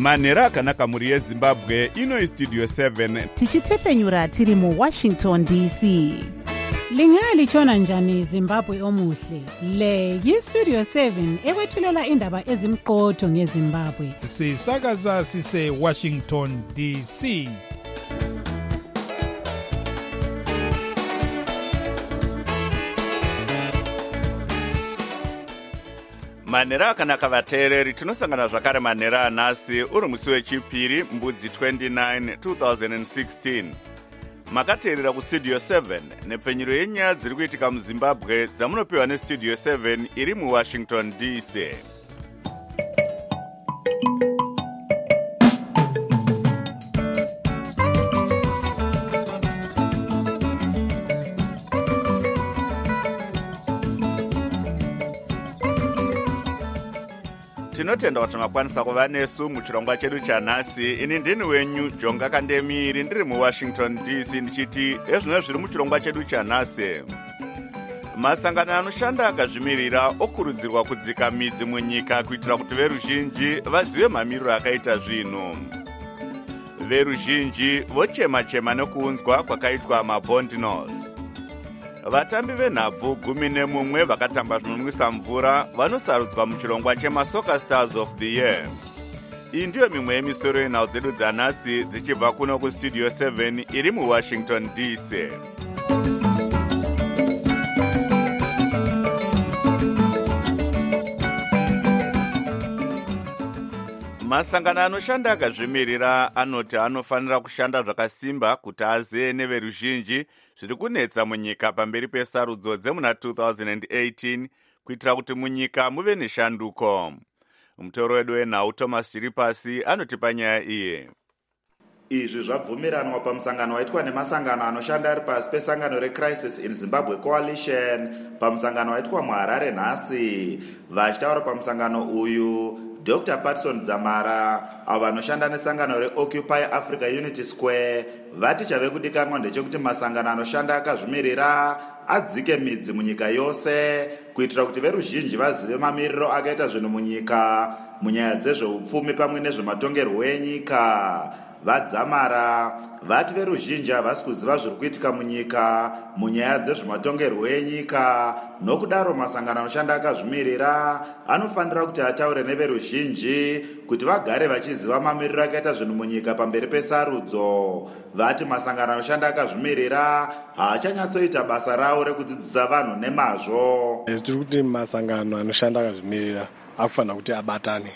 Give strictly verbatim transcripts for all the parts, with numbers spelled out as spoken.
manhero akanaka mhuri yezimbabwe. Ino istudio seven tichitefenyura tiri mu Washington D C. Lingalitshona njani Zimbabwe omuhle? Le yistudio seven ekwethulela indaba ezimqotho ngeZimbabwe. Sisakaza sise Washington D C. manhero akanaka vateereri, tinosangana zvakare manhero anhasi uri musi wechipiri mbudzi twenty-nine two thousand sixteen. Makateerera kustudio seven nepfenyuro yenyaya dziri kuitika muzimbabwe dzamunopiwa nestudio seven iri muwashington D C. Tinotenda kuti makwanisa kuva nesu muchirongwa chedu chanhasi. Ini ndini wenyu Jonga Kandemiri ndiri muWashington D C ndichiti ezvino zviri muchirongwa chedu chanhasi. Masangano anoshanda akazvimirira okurudzirwa kudzika midzi munyika kuitira kuti veruzhinji vazive mamiriro akaita zvinhu. Veruzhinji vochema-chema nekuunzwa kwakaitwa mabondnos. Vatambi venhabvu gumi nemumwe vakatamba zvinonwisa mvura vanosarudzwa muchirongwa chemaSoccer Stars of the Year. Iyi ndiyo mimwe yemisoro yenhau dzedu dzanhasi dzichibva kuno kustudio seven iri muWashington D C. Masangano anoshanda akazvimirira anoti anofanira kushanda zvakasimba kuti azive neveruzhinji zviri kunetsa munyika pamberi pesarudzo dzemuna two thousand eighteen kuitira kuti munyika muve neshanduko. Mutoro wedu wenhau Thomas Chiripasi anotipa nyaya iyi. Izvi zvabvumiranwa pamusangano waitwa nemasangano anoshanda ari pasi pesangano reCrisis in Zimbabwe Coalition pamusangano waitwa muHarare nhasi. Vachitaura pamusangano uyu, Doctor Patson Dzamara, avo vanoshanda nesangano reOccupy Africa Unity Square, vati chave kudikanwa ndechekuti masangano anoshanda akazvimirira adzike midzi munyika yose kuitira kuti veruzhinji vazive mamiriro akaita zvinhu munyika munyaya dzezveupfumi pamwe nezvematongerwo enyika. Vadzamara vati veruzhinji havasi kuziva zviri kuitika munyika munyaya dzezvematongerwo enyika, nokudaro masangano anoshanda akazvimirira anofanira kuti ataure neveruzhinji kuti vagare vachiziva mamiriro akaita zvinhu munyika pamberi pesarudzo. Vati masangano anoshanda akazvimirira haachanyatsoita basa rawo rekudzidzisa vanhu nemazvo. Tiri kuti masangano anoshanda akazvimirira akufanira kuti abatane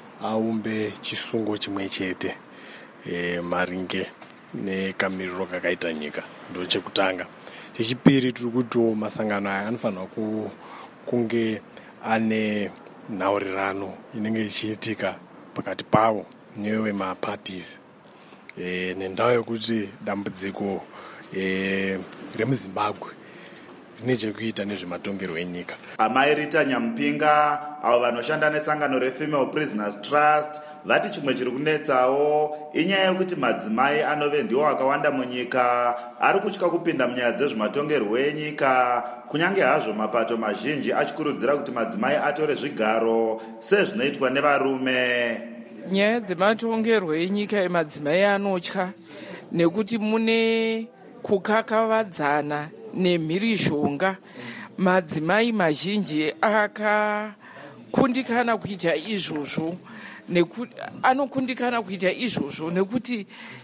aumbe chisungo chimwe chete E, maringe nekamiriro kakaita nyika. Ndo chekutanga. Chechipiri tiri kuti masangano aya anofanira kunge ane nhaurirano inenge ichiitika pakati pavo newe maparties e, nendau yekuti dambudziko e, remuZimbabwe rine chekuita nezvematongerwo enyika. Amai Rita Nyampinga, avo vanoshanda nesangano reFemale Prisoners Trust, vati chimwe chiri kunetsawo inyaya yekuti madzimai anove ndiwo akawanda munyika ari kutya kupinda munyaya dzezvematongerwo enyika, kunyange hazvo mapato mazhinji achikurudzira kuti madzimai atore zvigaro sezvinoitwa nevarume. Nyaya dzematongerwo enyika emadzimai anotya nekuti mune kukakavadzana nemhirizhonga. Madzimai mazhinji akakundikana kuita izvozvo nekuti anokundikana kuita izvozvo nekuti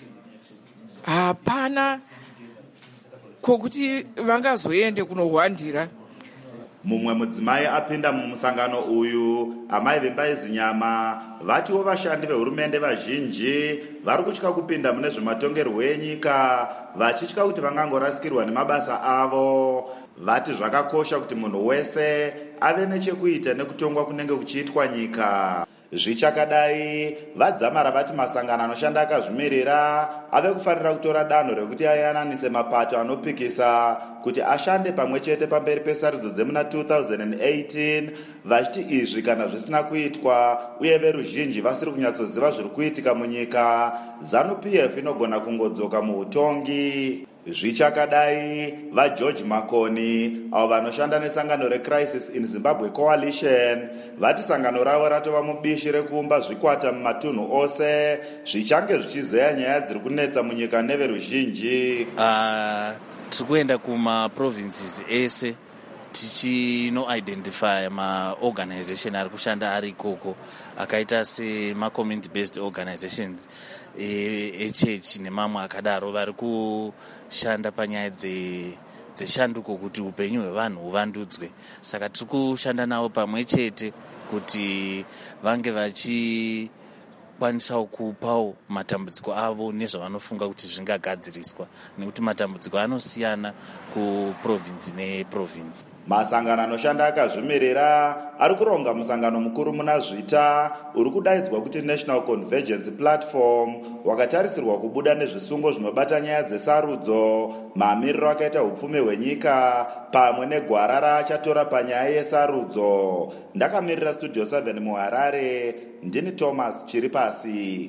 hapana kwokuti vangazoende kunohwandira. Mumwe mudzimai apinda mumusangano uyu, amai Vembaizinyama, vatiwo vashandi vehurumende vazhinji vari kutya kupinda mune zvematongerwo enyika vachitya kuti vangangorasikirwa nemabasa avo. Vati zvakakosha kuti munhu wese ave nechekuita nekutongwa kunenge kuchiitwa nyika. Zvichakadai, Vadzamara vati masangano anoshanda akazvimirira ave kufanira kutora danho rekuti ayananise mapato anopikisa kuti ashande pamwe chete pamberi pesarudzo dzemuna two thousand eighteen, vachiti izvi kana zvisina kuitwa uye veruzhinji vasiri kunyatsoziva zviri kuitika munyika, ZANU-P F inogona kungodzoka muutongi. Zvichakadai, vaGeorge Makoni avo vanoshanda nesangano reCrisis in Zimbabwe Coalition vati sangano ravo ratova mubishi rekuumba zvikwata mumatunhu ose zvichange zvichizeya nyaya dziri kunetsa munyika neveruzhinji. Uh, tiri kuenda kumaprovinces ese tichinoidentifya maorganization ari kushanda ari ikoko akaita semacommunity based organizations echechi nemamwe akadaro vari kushanda panyaya dzeshanduko kuti upenyu hwevanhu huvandudzwe. Saka tiri kushanda navo pamwe chete kuti vange vachikwanisawo kupawo matambudziko avo nezvavanofunga kuti zvingagadziriswa, nekuti matambudziko anosiyana kuprovinsi neprovinsi. Masangano anoshanda akazvimirira ari kuronga musangano mukuru muna Zvita uri kudaidzwa kuti National Convergence Platform wakatarisirwa kubuda nezvisungo zvinobata nyaya dzesarudzo, mamiriro akaita upfumi hwenyika pamwe negwara raachatora panyaya yesarudzo. Ndakamirira Studio seven muHarare, ndini Thomas Chiripasi.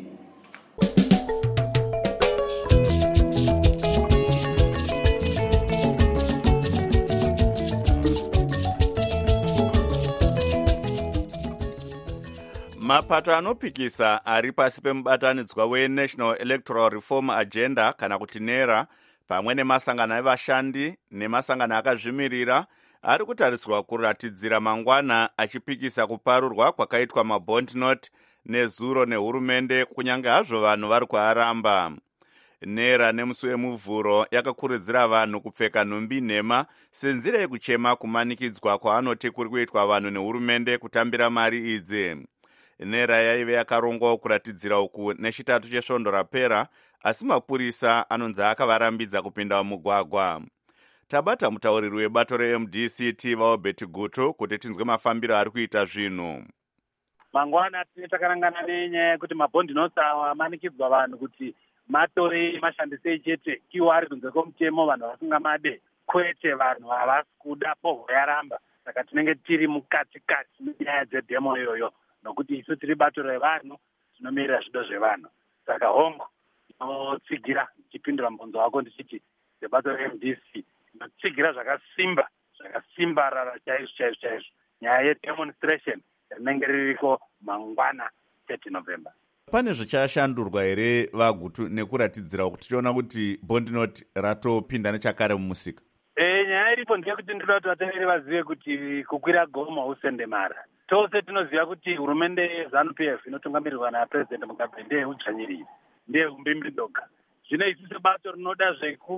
Mapato anopikisa ari pasi pemubatanidzwa weNational Electoral Reform Agenda kana kuti NERA pamwe nemasangano evashandi nemasangano akazvimirira ari kutarisirwa kuratidzira mangwana achipikisa kuparurwa kwakaitwa mabond note nezuro nehurumende kunyange hazvo vanhu vari kuaramba. NERA nemusi wemuvhuro yakakurudzira vanhu kupfeka nhumbi nhema senzira yekuchema kumanikidzwa kwaanoti kuri kuitwa vanhu nehurumende kutambira mari idzi. NERA yaive yakarongwawo kuratidzira uku nechitatu chesvondo rapera, asi mapurisa anonzi akavarambidza kupinda mumugwagwa. Tabata mutauriri webato reM D C T vaObert Gutu kuti tinzwe mafambiro ari kuita zvinhu. Mangwana tine takarangana nenyaya yekuti mabhondi notes awa amanikidzwa vanhu kuti matore mashandisei chete iwo ari kunze kwomutemo, vanhu vasinga made kwete vanhu havasi kuda povo yaramba. Saka tinenge tiri mukatikati nenyaya dzedhemo iyoyo, nokuti isu tiri bato revanhu tinomirira zvido zvevanhu. Saka hongu tinotsigira, ndichipindura mubvunzo wako ndichiti sebato reM D C tinotsigira zvakasimba zvakasimbarara chaizvo chaizvo chaizvo nyaya yedemonstration rinenge ririko mangwana thirty November. Pane zvichashandurwa here vaGutu nekuratidzira kuti tichiona kuti bond note ratopinda nechakare mumusika? E, nyaya iripo ndeyekuti ndinoda kuti vateveri vazive kuti kukwira gomo usende mara. Tose tinoziva kuti hurumende yeZANU P F inotungamirirwa naPresident Mugabe ndeyeudzvanyiriri, ndeyeumbimbidoga. Zvino isi sebato rinoda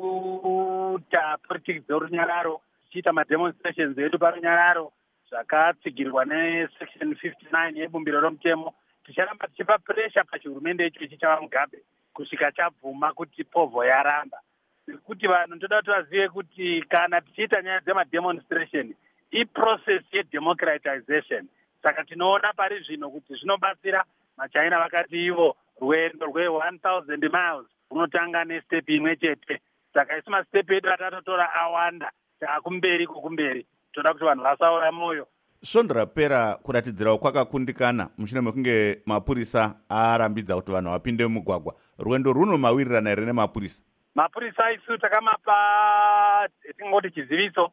zvekuita politics dzorunyararo, tichiita mademonstrations edu parunyararo zvakatsigirwa nesection fifty-nine yebumbiro romutemo, ticharamba tichipa pressure pachihurumende icho chichava Mugabe kusvika chabvuma kuti povho yaramba. Kuti vanhu ndoda kuti vazive kuti kana tichiita nyaya dzemademonstration iprocess yedemocratization. Saka tinoona pari zvino kuti zvinobatsira. Machina vakati ivo rwendo rwe one thousand miles runotanga nestep imwe chete. Saka isi mastep edu atatotora awanda, taakumberi kukumberi. Toda kuti vanhu vasaora moyo. Svondo rapera kuratidzirawo kwakakundikana mushure mekunge mapurisa arambidza kuti vanhu vapinde mumugwagwa. Rwendo runo mawirirana here nemapurisa? Mapurisa isu takamapa tingoti chiziviso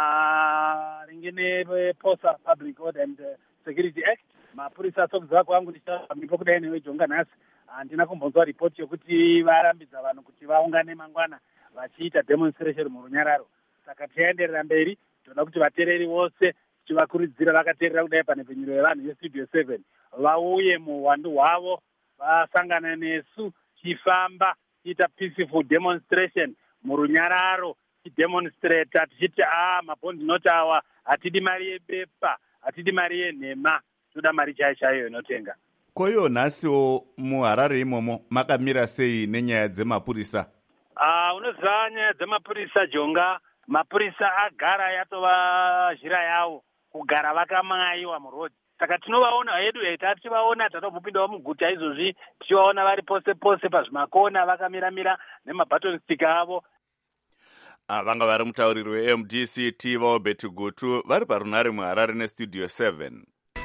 na ringine Posa Public Order and Security Act. Mapurisa sokuzwa kwangu ndichambipo kudai newejonga nhasi handina kumbonzwa ripoti yokuti varambidza vanhu kuti vaungane mangwana vachiita demonstration murunyararo. Saka tienderera mberi, toda kuti vatereri vose tivakurudzira vakaterera kudai pane penyuro yevanhu yeStudio seven vauye muhwandu hwavo vasangana nesu chifamba tiita peaceful demonstration murunyararo, tidemonstrata tichiti ah mabhondi note awa hatidi mari yebepa, hatidi mari yenhema, toda mari chaiyo chaiyo inotenga. Koyo nhasiwo muHarare imomo makamira sei nenyaya dzemapurisa? Ah, unoziva nyaya dzemapurisa Jonga, mapurisa agara yatova zhira yavo kugara vakamaiwa murodhi. Saka tinovaona hedu heita tivaona tatobupindawo muguta izvozvi tichivaona vari pose pose pazvimakona vakamira-mira nemabaton stick avo. Vanga vari mutauriri weM D C T vaObert Gutu vari parunhare muHarare neStudio seven.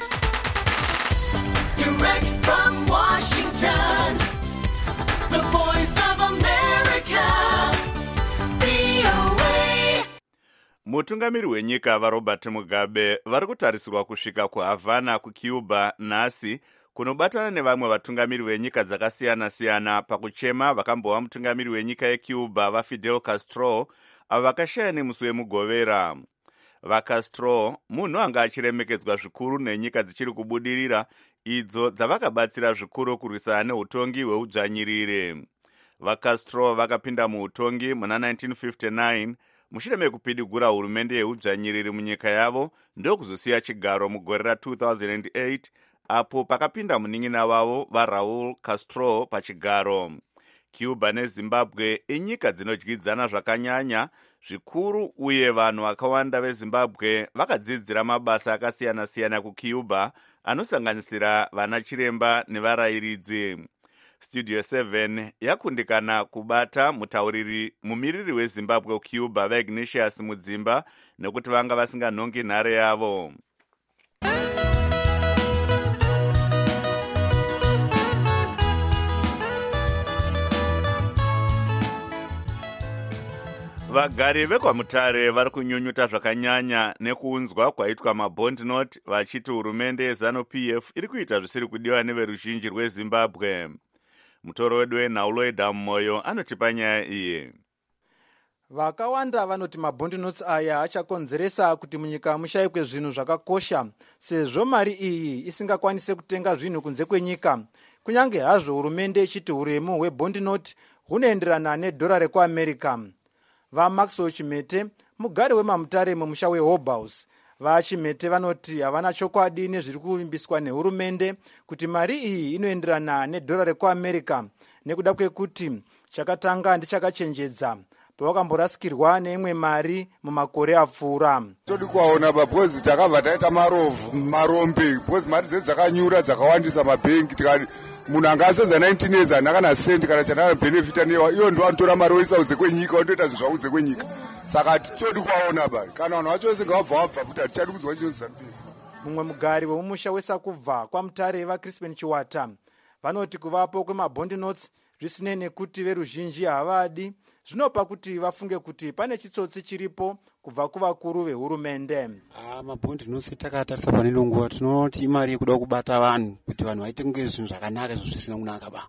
Direct from Washington, the voice of America, Mutungamiri wenyika vaRobert Mugabe vari kutarisirwa kusvika kuHavana kuCuba nhasi kunobatana nevamwe vatungamiri venyika dzakasiyana-siyana pakuchema vakambova mutungamiri wenyika yeCuba vaFidel Castro avo vakashaya nemusi wemugovera. VaCastro munhu anga achiremekedzwa zvikuru nenyika dzichiri kubudirira idzo dzavakabatsira zvikuru kurwisana neutongi hweudzvanyirire. VaCastro vakapinda muutongi muna nineteen fifty-nine mushure mekupidigura hurumende yeudzvanyiriri munyika yavo ndokuzosiya chigaro mugore ra two thousand eight apo pakapinda munin'ina wavo vaRaul Castro pachigaro. Cuba neZimbabwe inyika dzinodyidzana zvakanyanya zvikuru uye vanhu vakawanda veZimbabwe vakadzidzira mabasa akasiyana-siyana kuCuba anosanganisira vana chiremba nevarayiridzi. Studio seven yakundikana kubata mutauriri mumiriri weZimbabwe kuCuba vaIgnatius Mudzimba nekuti vanga vasinganhongi nhare yavo. Vagari vekwaMutare vari kunyunyuta zvakanyanya nekuunzwa kwaitwa mabond note vachiti hurumende yeZanu-P F iri kuita zvisiri kudiwa neveruzhinji rweZimbabwe. Mutoro wedu wenhaulo weDhamumoyo anotipa nyaya iyi. Vakawanda vanoti mabond notes aya achakonzeresa kuti munyika mushayikwe zvinhu zvakakosha sezvo mari iyi isingakwanise kutenga zvinhu kunze kwenyika. Kunyange hazvo hurumende ichiti huremu hwebond note hunoenderana nedhora rekuAmerica. VaMaxwell Chimete, mugari wemaMutare mumusha weHobhouse, vaChimete vanoti havana chokwadi nezviri kuvimbiswa nehurumende kuti mari iyi inoenderana nedhora rekuAmerica nekuda kwekuti chakatanga ndichakachenjedza pavakamborasikirwa neimwe mari mumakore apfuura. Todi kuwaona babhozi takabva taita marovhu marombe bhozi mari dzedu dzakanyura dzakawandisa mabhengi tikati munhu angasenza nineteen years ana kana sendi kana chanana benefita newa iyo ndo anotora mari oisa udze kwenyika ondoita zvinhu zvaudze kwenyika. Saka todi kuwaona bari kana vanhu vacho vese ngavabva vabva futi hatichadi kudzwa chinhu zanu. Mumwe mugari wemumusha weSakubva kwaMutare vaCrispin Chiwata vanoti kuvapo kwemabond notes zvisinei nekuti veruzhinji havadi zvinopa kuti vafunge kuti pane chitsotsi chiripo kubva kuvakuru vehurumende. Ah, mabond notes takatarisa pane nguva tinoona kuti imari yekuda kubata vanhu kuti vanhu vaite kunge zvinhu zvakanaka zvisina kunaka ba.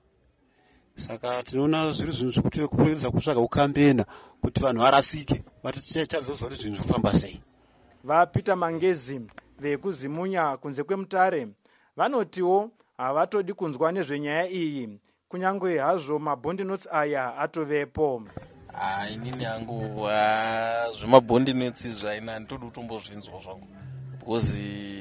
Saka tinoona zviri zvinhu zvekuti kuedza kutsvaga ukambena kuti vanhu varasike vatichazozwa kuti zvinhu zvifamba sei. VaPeter Mangezi vekuzimunya kunze kweMutare vanotiwo havatodi kunzwa nezvenyaya iyi kunyange hazvo mabond notes aya atovepo. Ah, inini hangu zvemabond notes zvaina nditodi kutombozvinzwa zvangu because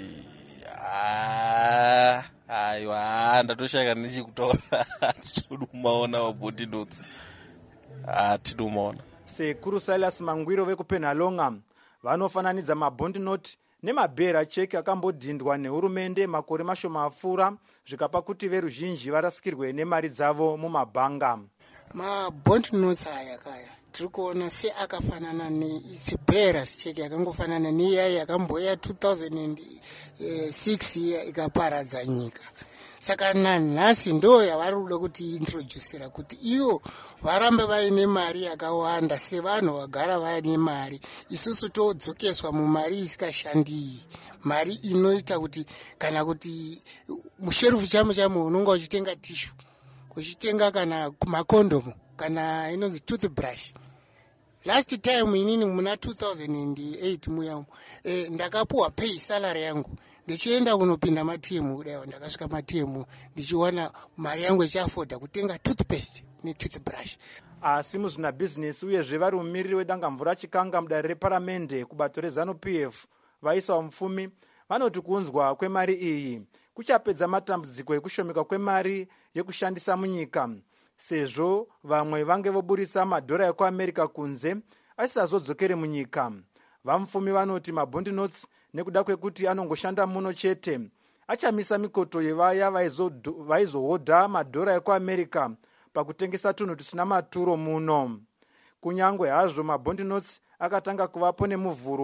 ah aiwa ndatoshaka nechikutaura todi kumaona mabond notes ah tidi kumaona. Sekuru Silas Mangwiro vekuPenhalonga vanofananidza mabond note nemabhera cheki akambodhindwa nehurumende makore mashoma apfuura zvikapa kuti veruzhinji varasikirwe nemari dzavo mumabhanga. Mabond notes aya kaya tiri kuona se akafanana neitsebhera cheki yakangofanana neiya yakamboya two thousand six ikaparadza nyika. Saka nanhasi ndo yavari kuda kuti introducera kuti ivo varambe vaine mari yakawanda sevanhu vagara vaine mari isusu todzokeswa mumari isikashandi, mari inoita kuti kana kuti musherufu chamo chamo unonga uchitenga tishu uchitenga kana makondomu kana inonzi toothbrush. Last time inini muna two thousand eight muya eh, ndakapuwa pay salary yangu ndichienda kunopinda matimu kudai ndakasvika matimu ndichiwana mari yangu ichiafoda kutenga toothpaste netoothbrush. Asi muzvina business uyezve vari mumiriri wedanga mvura chikanga mudare reparamende kubato reZanu-P F vaisa mufumi vanoti kuunzwa kwemari iyi kuchapedza matambudziko ekushomeka kwemari yekushandisa munyika sezvo vamwe vange voburisa madhora ekuAmerica kunze asisazodzokere munyika. Vamufumi vanoti mabond notes nekuda kwekuti anongoshanda muno chete achamisa mikoto yevaya vaizohodha madhora ekuAmerica pakutengesa tunhu tusina maturo muno. Kunyangwe hazvo mabond notes akatanga kuvapo nemuvhuro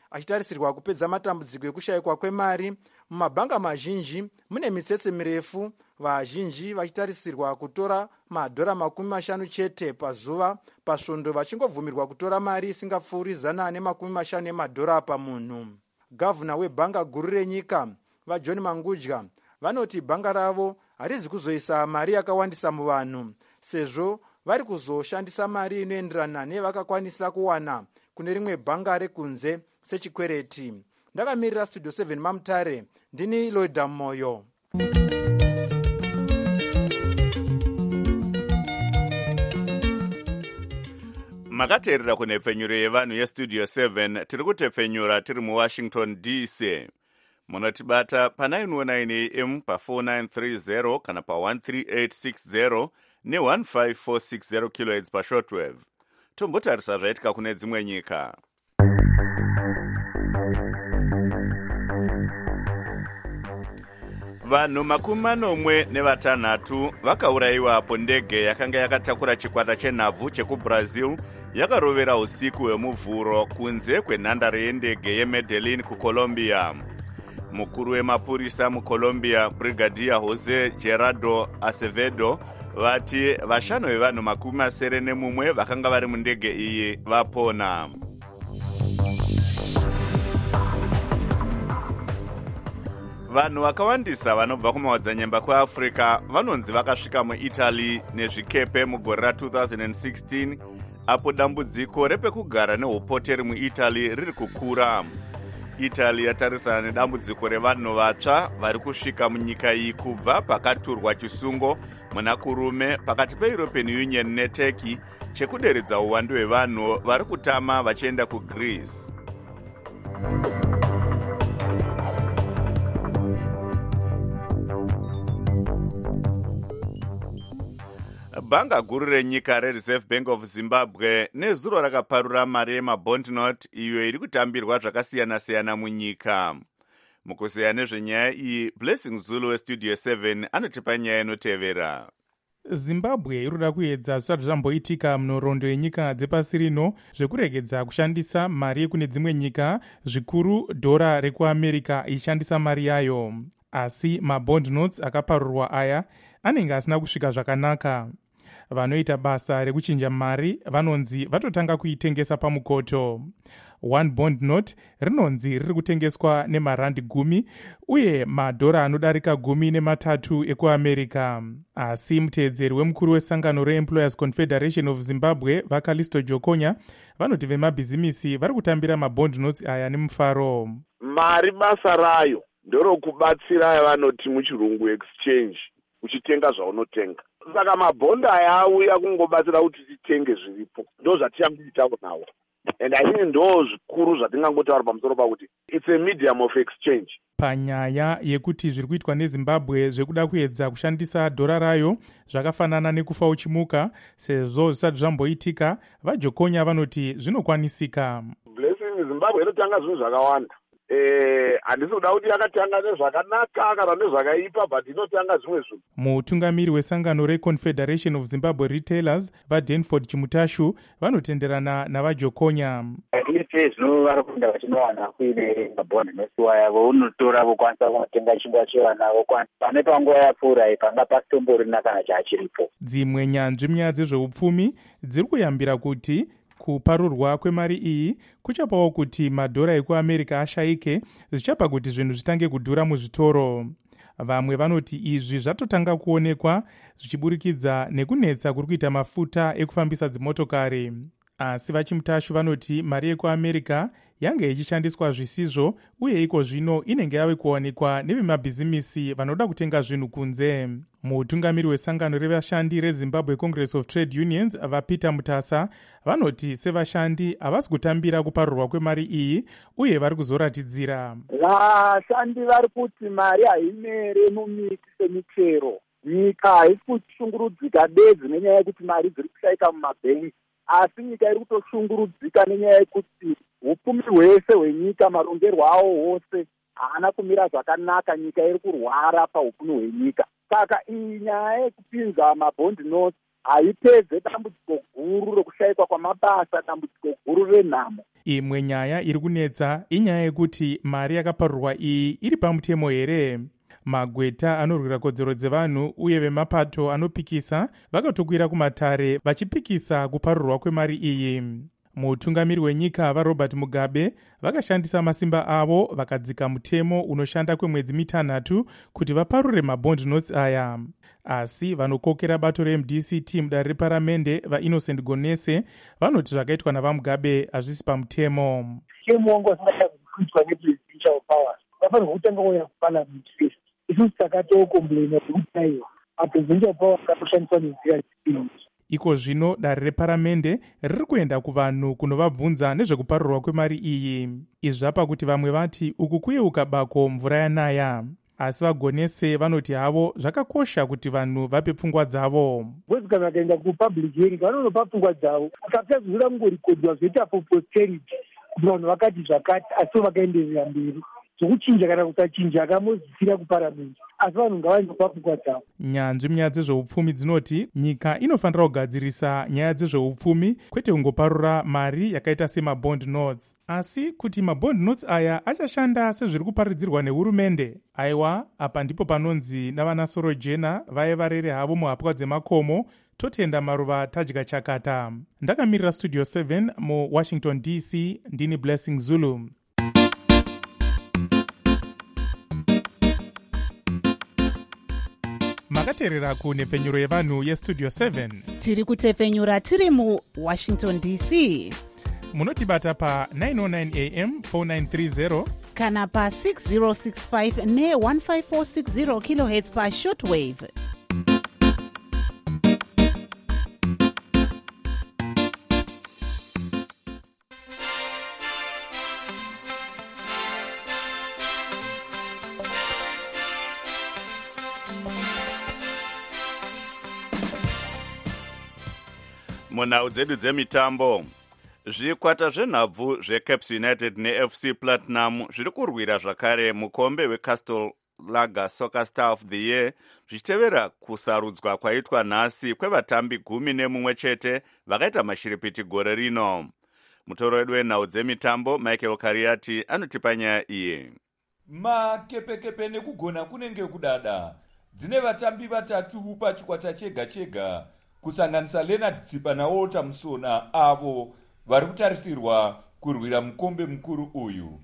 achitarisirwa kupedza matambudziko ekushayikwa kwemari. Mumabhanga mazhinji mune mitsetse mirefu, vazhinji vachitarisirwa kutora madhora makumi mashanu chete pazuva, pasvondo vachingobvumirwa kutora mari isingapfuuri zana nemakumi mashanu emadhora pamunhu. Gavhuna webhanga guru renyika vaJohn Mangudya vanoti bhanga ravo harizi kuzoisa mari yakawandisa muvanhu, sezvo vari kuzoshandisa mari inoenderana nevakakwanisa kuwana kune rimwe bhanga rekunze sechikwereti. Ndakamirira Studio seven Mamutare, ndini Loida Moyo. Makateerera kunhepfenyuro yevanhu yestudio seven, tiri kutepfenyura tiri muWashington D C. Munotibata pa nine one nine A M pa four nine three zero kana pa one three eight six zero ne one five four six zero kilohertz pa shortwave. Tombotarisa zvaitika kune dzimwe nyika. Vanhu makumi manomwe nevatanhatu vakaurayiwa po ndege yakanga yakatakura chikwata chenhabvu chekubrazil yakarovera usiku hwemuvhuro kunze kwenhandare yendege yeMedellin kuColombia. Mukuru wemapurisa muColombia, Brigadier Jose Gerardo Acevedo, vati vashanu vevanhu makumi masere nemumwe vakanga vari mundege iyi vapona. Vanhu vakawandisa vanobva kumaodzanyemba kweAfrica vanonzi vakasvika muItaly nezvikepe mugore ra two thousand sixteen, apo dambudziko repekugara nehupoteri muItaly riri kukura. Italy yatarisana nedambudziko revanhu vatsva vari kusvika munyika iyi kubva pakaturwa chisungo muna kurume pakati peEuropean Union neTurkey chekuderedza uwandu hwevanhu vari kutama vachienda kuGreece. Bhanga guru renyika reReserve Bank of Zimbabwe nezuro rakaparura mari yemabond note iyo iri kutambirwa zvakasiyana-siyana munyika. Mukuseya nezvenyaya iyi, Blessing Zulu weStudio seven anotipa nyaya inotevera. Zimbabwe iroda kuedza zvisati zvamboitika munhoroondo yenyika dzepasi rino zvekuregedza kushandisa mari kune dzimwe nyika, zvikuru dhora rekuAmerica ishandisa mari yayo. Asi mabond notes akaparurwa aya anenge asina kusvika zvakanaka. Vanoita basa rekuchinja mari vanonzi vatotanga kuitengesa pamukoto. One bond note rinonzi riri kutengeswa nemarandi gumi uye madhora anodarika gumi nematatu ekuAmerica. Asi muteedzeri wemukuru wesangano reEmployers Confederation of Zimbabwe vaKalisto Jokonya vanoti vemabhizimisi vari kutambira mabond notes aya nemufaro. Mari basa rayo ndorokubatsira vanoti muchirungu exchange uchitenga zvaunotenga. Saka mabhondi aya auya kungobatsira kuti titenge zviripo. Ndo zvatichakuitawo nawo. And I think ndo zvikuru zvatingangotaura pamusoro pakuti it's a medium of exchange. Panyaya yekuti zviri kuitwa neZimbabwe zvekuda kuedza kushandisa dhora rayo zvakafanana nekufa uchimuka sezvo zvisati zvamboitika, vaJokonya vanoti zvinokwanisika. Blessing Zimbabwe inotanga zvinhu zvakawanda. Eh, handisi kuda kuti yakatanga nezvakanaka kana nezvakaipa, but inotanga zvimwe zvinhu. Mutungamiri wesangano reConfederation of Zimbabwe Retailers vaDenford Chimutashu vanotenderana navaJokonya. Ise zvino vari kuenda vachinowana kuine mabhondi notsiwa yavo unotora vokwanisa kunotenga chingwa chevana vokwanisa pane panguva yapfuura panga pasitomborina kana chachiripo. Dzimwe nyanzvi munyaya dzezveupfumi dziri kuyambira kuti kuparurwa kwemari iyi kuchapawo kuti madhora ekuAmerica ashayike, zvichapa kuti zvinhu zvitange kudhura muzvitoro. Vamwe vanoti izvi zvatotanga kuonekwa zvichiburikidza nekunetsa kuri kuita mafuta ekufambisa dzimotokari. Asi vaChimutashu vanoti mari yekuAmerica yange ichishandiswa zvisizvo uye iko zvino inenge yave kuwanikwa nevemabhizimisi vanoda kutenga zvinhu kunze. Mutungamiri wesangano revashandi reZimbabwe Congress of Trade Unions vaPeter Mutasa vanoti sevashandi havasi kutambira kuparurwa kwemari iyi uye vari kuzoratidzira. Vashandi vari kuti mari haimere mumiti semichero. Nyika haisi kushungurudzika bedzi nenyaya yekuti mari dziri kushayika mumabhengi, asi nyika iri kutoshungurudzika nenyaya yekuti upfumi hwese hwenyika, marongerwo awo hwose haana kumira zvakanaka. Nyika iri kurwara paupfumi hwenyika. Saka iyi nyaya yekupinza mabondi notes haipedze dambudziko guru rekushayikwa kwamabasa, dambudziko guru renhamo. imwe nyaya iri kunetsa inyaya yekuti mari yakaparurwa iyi iri pamutemo here. Magweta anorwira kodzero dzevanhu uye vemapato anopikisa vakatokwira kumatare vachipikisa kuparurwa kwemari iyi. Mutungamiri wenyika vaRobert Mugabe vakashandisa masimba avo vakadzika mutemo unoshanda kwemwedzi mitanhatu kuti vaparure mabond notes aya. Asi vanokokera bato reM D C T mudare reparamende vaInnocent Gonese vanoti zvakaitwa navaMugabe hazvisi pamutemo. Chemuongo kuitwa nepresidential powers vafanirwa kutanga kuuya kuparliament first. Isusu takatokomplaina kuti aiwa mapresidential powers anoshandiswa nenzira dzipingi. Iko zvino dare reparamende riri kuenda kuvanhu kunovabvunza nezvekuparurwa kwemari iyi. Izvi zvapa kuti vamwe vati uku kuyeuka bako mvura yanaya. Asi vaGonese vanoti havo zvakakosha kuti vanhu vape pfungwa dzavo. Bwezi kana vakaenda kupublic hearing vanonopa pfungwa dzavo akapedzura kungorikodwa zvoita for posterity kuti vanhu vakati zvakati asi vakaenderera mberi. Zvokuchinja kana kusachinja akamozisira kuparamende asi vanhu ngavaendopa pfungwa dzavo. Nyanzvi munyaya dzezveupfumi dzinoti nyika inofanira kugadzirisa nyaya dzezveupfumi kwete kungoparura mari yakaita semabond notes. Asi kuti mabond notes aya achashanda sezviri kuparidzirwa nehurumende, aiwa apa ndipo panonzi navana Sorojena vaye varere havo muhapwa dzemakomo totenda maruva tadya chakata. Ndakamirira Studio seven muWashington D C ndini Blessing Zulu. Makateerera kunhepfenyuro yevanhu yeStudio seven. Tiri kutepfenyura tiri muWashington D C. Munotibata pa nine oh nine A M four nine three zero kana pa six zero six five ne one five four six zero kilohertz pa shortwave. Munhau dzedu dzemitambo, zvikwata zvenhabvu zveCaps United neF C Platinum zviri kurwira zvakare mukombe weCastle Lager Soccer Star of the Year zvichitevera kusarudzwa kwaitwa nhasi kwevatambi gumi nemumwe chete vakaita mashiripiti gore rino. Mutoro wedu wenhau dzemitambo Michael Kariati anotipa nyaya iyi. Makepekepe nekugona kunenge kudada dzine vatambi vatatu pachikwata chega chega kusanganisa Leonard Tsipa naWalter Musona avo vari kutarisirwa kurwira mukombe mukuru uyu.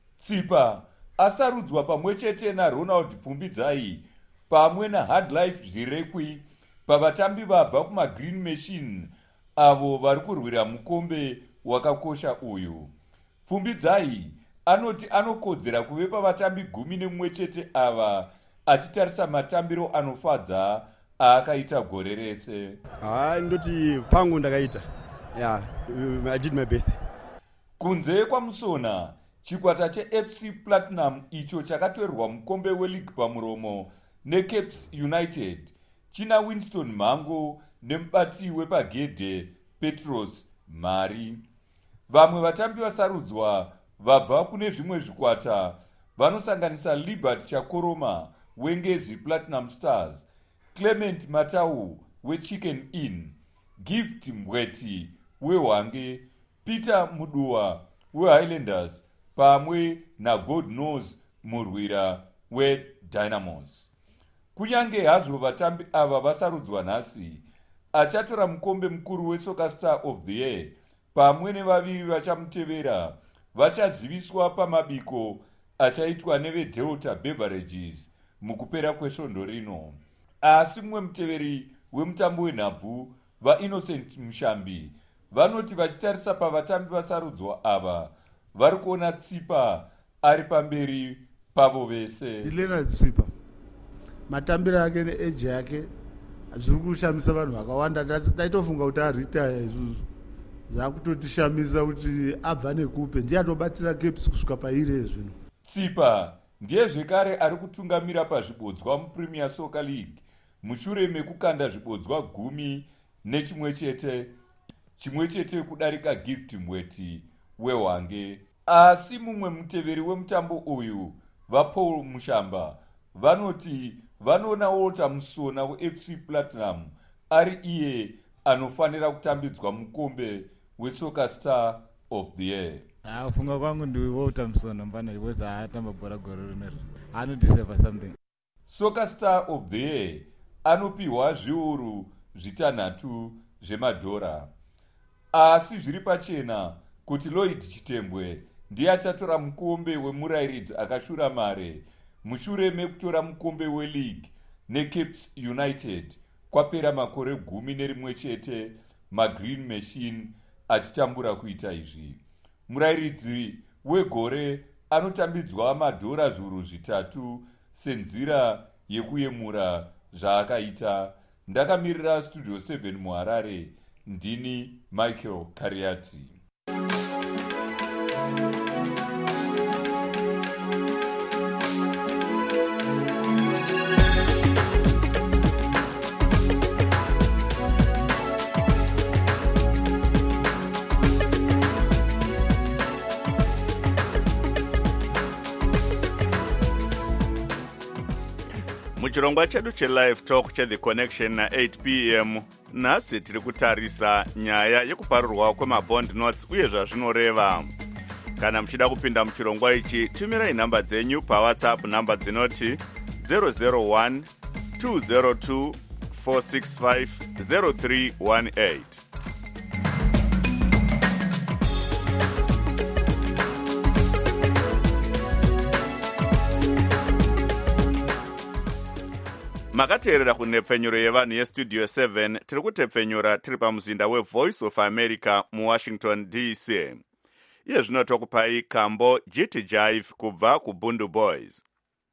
Tsipa asarudzwa pamwe chete naRonald Pfumbidzai pamwe naHard Life Zvirekwi pavatambi vabva kumaGreen Machine avo vari kurwira mukombe wakakosha uyu. Pfumbidzai anoti anokodzera kuve pavatambi gumi nemumwe chete ava achitarisa matambiro anofadza akaita gore rese. Ah, ndoti pangu ndakaita. Yeah, I did my best. Kunze kwa Musona, chikwata cheF C Platinum icho chakatorerwa mukombe weLeague pamuromo neCaps United china Winston Mhango nemubati wepagedhe Petros Mari. Vamwe vatambi vasarudzwa vabva kune zvimwe zvikwata vanosanganisa Libert Chakoroma weNgezi Platinum Stars, Clement Matau weChicken Inn, Gift Mbweti weHwange, Peter Muduwa weHighlanders pamwe naGod Knows murwira weDynamos. Kunyange hazvo vatambi ava vasarudzwa nhasi, achatora mukombe mukuru weSoccer Star of the Year pamwe nevaviri vachamutevera vachaziviswa pamabiko achaitwa neveDelta Beverages mukupera kwesvondo rino. Asi mumwe muteveri wemutambo wenhabvu vaInnocent Mushambi vanoti vachitarisa pavatambi vasarudzwa ava vari kuona Tsipa ari pamberi pavo vese. Leonard Tsipa matambiro ake neeji yake zviri kushamisa vanhu vakawanda. Taitofunga kuti aritaya izvozvo, zvakutotishamisa kuti abva nekupe ndiye atobatsira Caps kusvika paire zvino. Tsipa ndiye zvekare ari kutungamira pazvibodzwa muPremier Soccer League mushure mekukanda zvibodzwa gumi nechimwe chete, chimwe chete kudarika Gift Mbweti weHwange. Asi mumwe muteveri wemutambo uyu vaPaul Mushamba vanoti vanoona Walter Musona weF C Platinum ari iye anofanira kutambidzwa mukombe weSoccer Star of the Year. Ah, kufunga kwangu ndi Walter Msono mbana because atamba bhora gore rineri. Anodeserve something. Soccer Star of the Year anopiwa zviuru zvitanhatu zvemadhora. Asi zviri pachena kuti Lloyd Chitembwe ndiye achatora mukombe wemurairidzi akashura mare mushure mekutora mukombe weLeague neCapes United kwapera makore gumi nerimwe chete maGreen Machine achitambura kuita izvi. Murairidzi wegore anotambidzwa madhora zviuru zvitatu senzira yekuyemura zvaakaita. Ndakamirira Studio seven muHarare, ndini Michael Kariati. Muchirongwa chedu chelive talk cheThe Connection na eight p m nhasi tiri kutarisa nyaya yekuparurwa kwemabond notes uye zvazvinoreva. Kana muchida kupinda muchirongwa ichi, tumirai nhamba dzenyu paWhatsApp, nhamba dzinoti zero zero one two zero two four six five zero three one eight. Makateerera kunepfenyuro yevanhu yestudio seven, tiri kutepfenyura tiri pamuzinda weVoice of America muWashington D C. Iye zvino tokupai Kambo G T Jive kubva kuBundu Boys.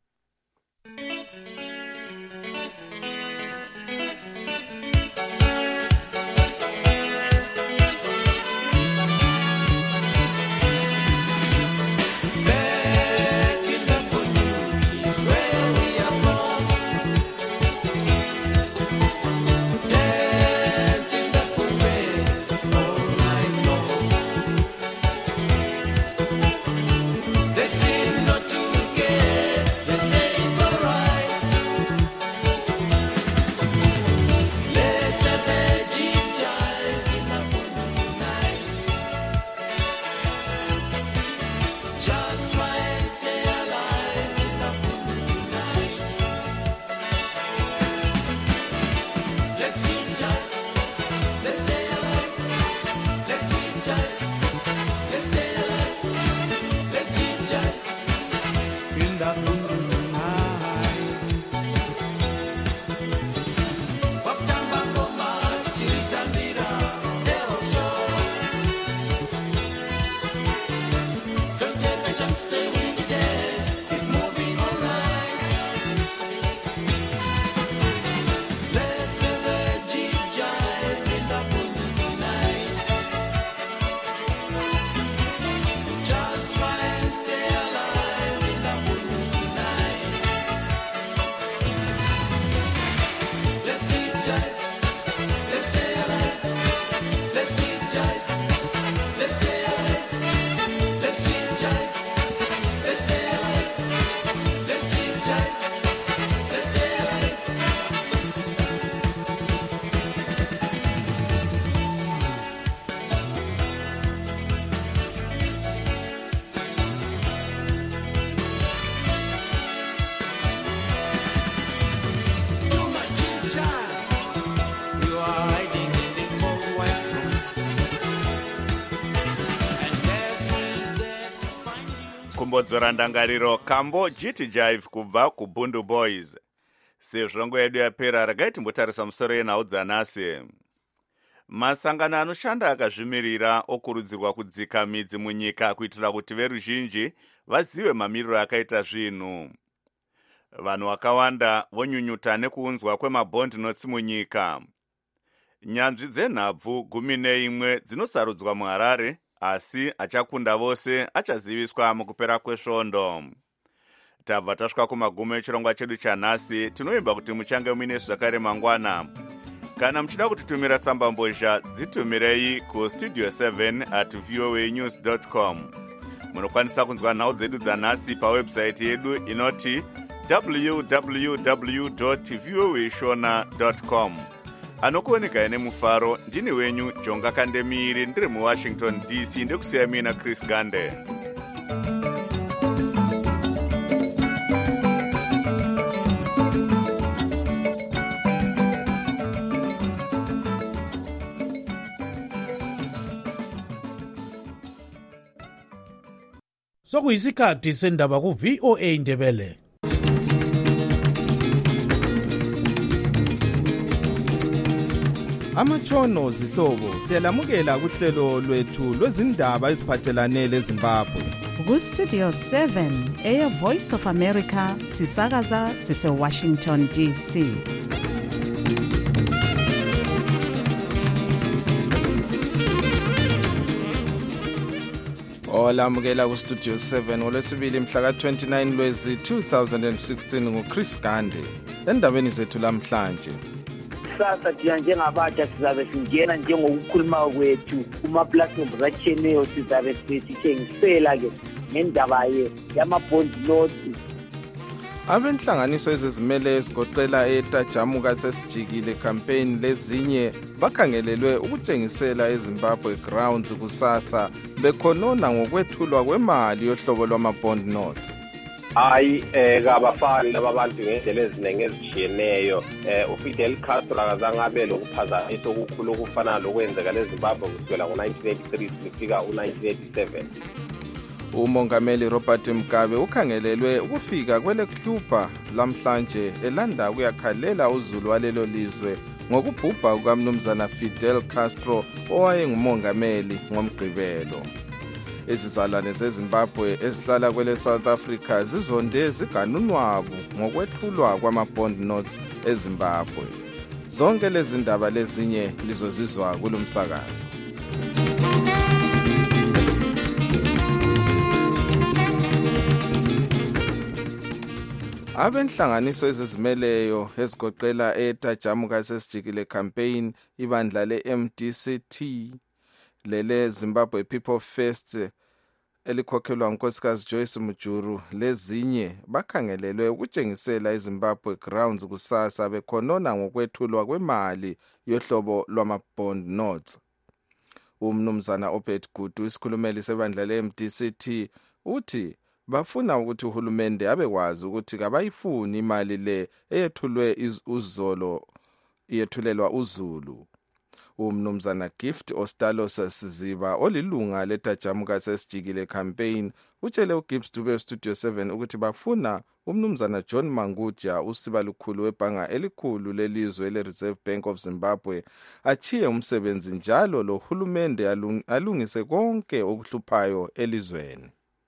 Kumbodzora ndangariro Kambo G T Jive kubva kuBundu Boys. Sezvo nguva yedu yapera, regai timbotarisa musoro yenhau dzanhasi. Masangano anoshanda akazvimirira okurudzirwa kudzika midzi munyika kuitira kuti veruzhinji vazive mamiriro akaita zvinhu. Vanhu vakawanda vonyunyuta nekuunzwa kwemabond notes munyika. Nyanzvi dzenhabvu gumi neimwe dzinosarudzwa muHarare, asi achakunda vose achaziviswa mukupera kwesvondo. Tabva tasvika kumagumo echirongwa chedu chanhasi. Tinoimba kuti muchange muine zvakare mangwana. Kana muchida kutitumira tsamba mbozha, dzitumirei ku studio seven at voanews dot com. Munokwanisa kunzwa nhau dzedu dzanhasi pawebsite yedu inoti w w w dot voashona dot com. anokuoneka ene mufaro ndini wenyu Jonga Kandemiri ndiri muWashington D C ndekusiya mina Chris Gande. Sokuyisikhathi sendaba ku V O A Ndebele. Amatshono zihlobo siyalamukela kuhlelo lwethu lwezindaba eziphathelane leZimbabwe. Ku Studio seven, Air Voice of America, sisakaza sise Washington D C. Olamukela ku Studio seven olwesibili mhla ka twenty-nine lwezi two thousand sixteen nguChris Gande. Endabeni zethu lamhlanje. Sasa thina njengabatsha sizabe singena njengokukhuluma kwethu kuma-platforms atshiyeneyo sizabe sithengisela ke ngendaba ye yama-bond notes. Abenhlanganiso ezizimele ezigoqela etajamuka sesijikile campaign lezinye bakhangelelwe ukutshengisela eZimbabwe grounds kusasa bekhonona ngokwethulwa kwemali yohlobo lwama-bond notes. Hayi eh kabafani laba bantu ngendlela eziningi ezishiyeneyo eh uFidel Castro akazange abe lokuphazamisa okukhulu okufana lokwenzeka leZimbabwe kusukela ngo-nineteen eighty-three kufika u-nineteen eighty-seven. Umongameli Robert Mugabe ukhangelelwe ukufika kwele Cuba lamhlanje elanda kuyakhalela uzulu walelo lizwe ngokubhubha kukaMnumzana Fidel Castro owayengumongameli ngomgqibelo. Izizalwane zeZimbabwe ezihlala kwele South Africa zizonde ziganunwabu ngokwethulwa kwama-bond notes eZimbabwe. Zonke lezi ndaba lezinye lizozizwa kulomsakazo. Abenhlanganiso ezizimeleyo ezigoqela etajamuka sesijikile campaign ibandla le-M D C T lele Zimbabwe People First elikhokhelwa ngunkosikazi Joyce Mujuru lezinye bakhangelelwe ukutshengisela eZimbabwe grounds kusasa bekhonona ngokwethulwa kwemali yohlobo lwama-bond notes. Umnumzana Obed Gudu isikhulumeli sebandla le-M D C T uthi bafuna ukuthi uhulumende abekwazi ukuthi kabayifuni imali le eyethulwe uzolo yethulelwa uzulu. Umnumzana Gift Ostalos Siziba olilunga letajamuka sesijikile campaign utshele uGibbs Dube Studio seven ukuthi bafuna umnumzana John Manguja usiba lukhulu webhanga elikhulu lelizwe le-Reserve Bank of Zimbabwe achiye umsebenzi njalo lo hulumende alungise konke okuhluphayo elizweni.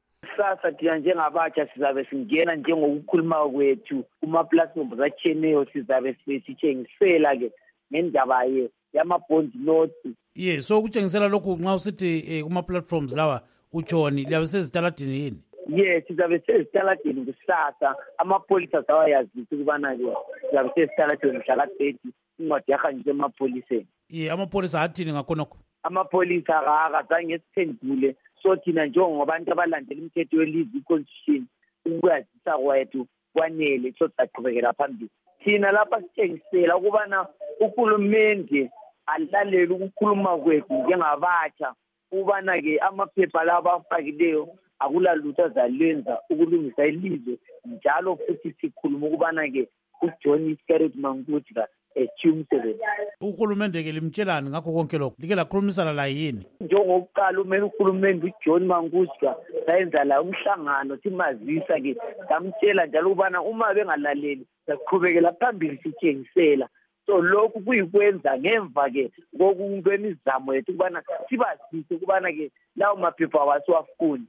Sasa thina njengabatsha sizabe singena njengokukhuluma kwethu kuma-platforms atshiyeneyo sizabe sithengisela ke ngendaba ye yama-bond notes. Ye so ukutshengisela lokhu nxa usithi eh, kuma-platforms lawa utshoni liyabe sezitaladini yini? Ye sizabe sezitaladini kusasa amapholisa zawayazisa ukubana-ke sizabe sezitaladini mhla ka-thirty incwadi yahanjiswa emapholiseni. Ye amapholisa athini ngakhonokho? Amapholisa akazange siphendule so thina njengobantu abalandela imithetho yelizwe i-constitution ukuyazisa kwethu kwanele so saqhubekela phambili. Thina lapha sithengisela ukubana uhulumende alalela ukukhuluma kwethu njengabatsha ukubana-ke amaphepha la abafakileyo akulalutho azalenza ukulungisa ilizwe njalo futhi sikhuluma ukubana-ke uJohn Iscariot Manguja echiye umsebenzi. Uhulumende-ke limtshelani ngakho konke lokho like lakhulumisana la yini? Njengokuqala umele uhulumende uJohn Manguja sayenza la umhlangano simazisa-ke samtshela njalo ukubana uma bengalaleli saqhubekela phambili sithengisela. So lokhu kuyikwenza ngemva-ke kwemizamo yethu ukubana sibazise ukubana-ke lawo maphepha awasiwafuni.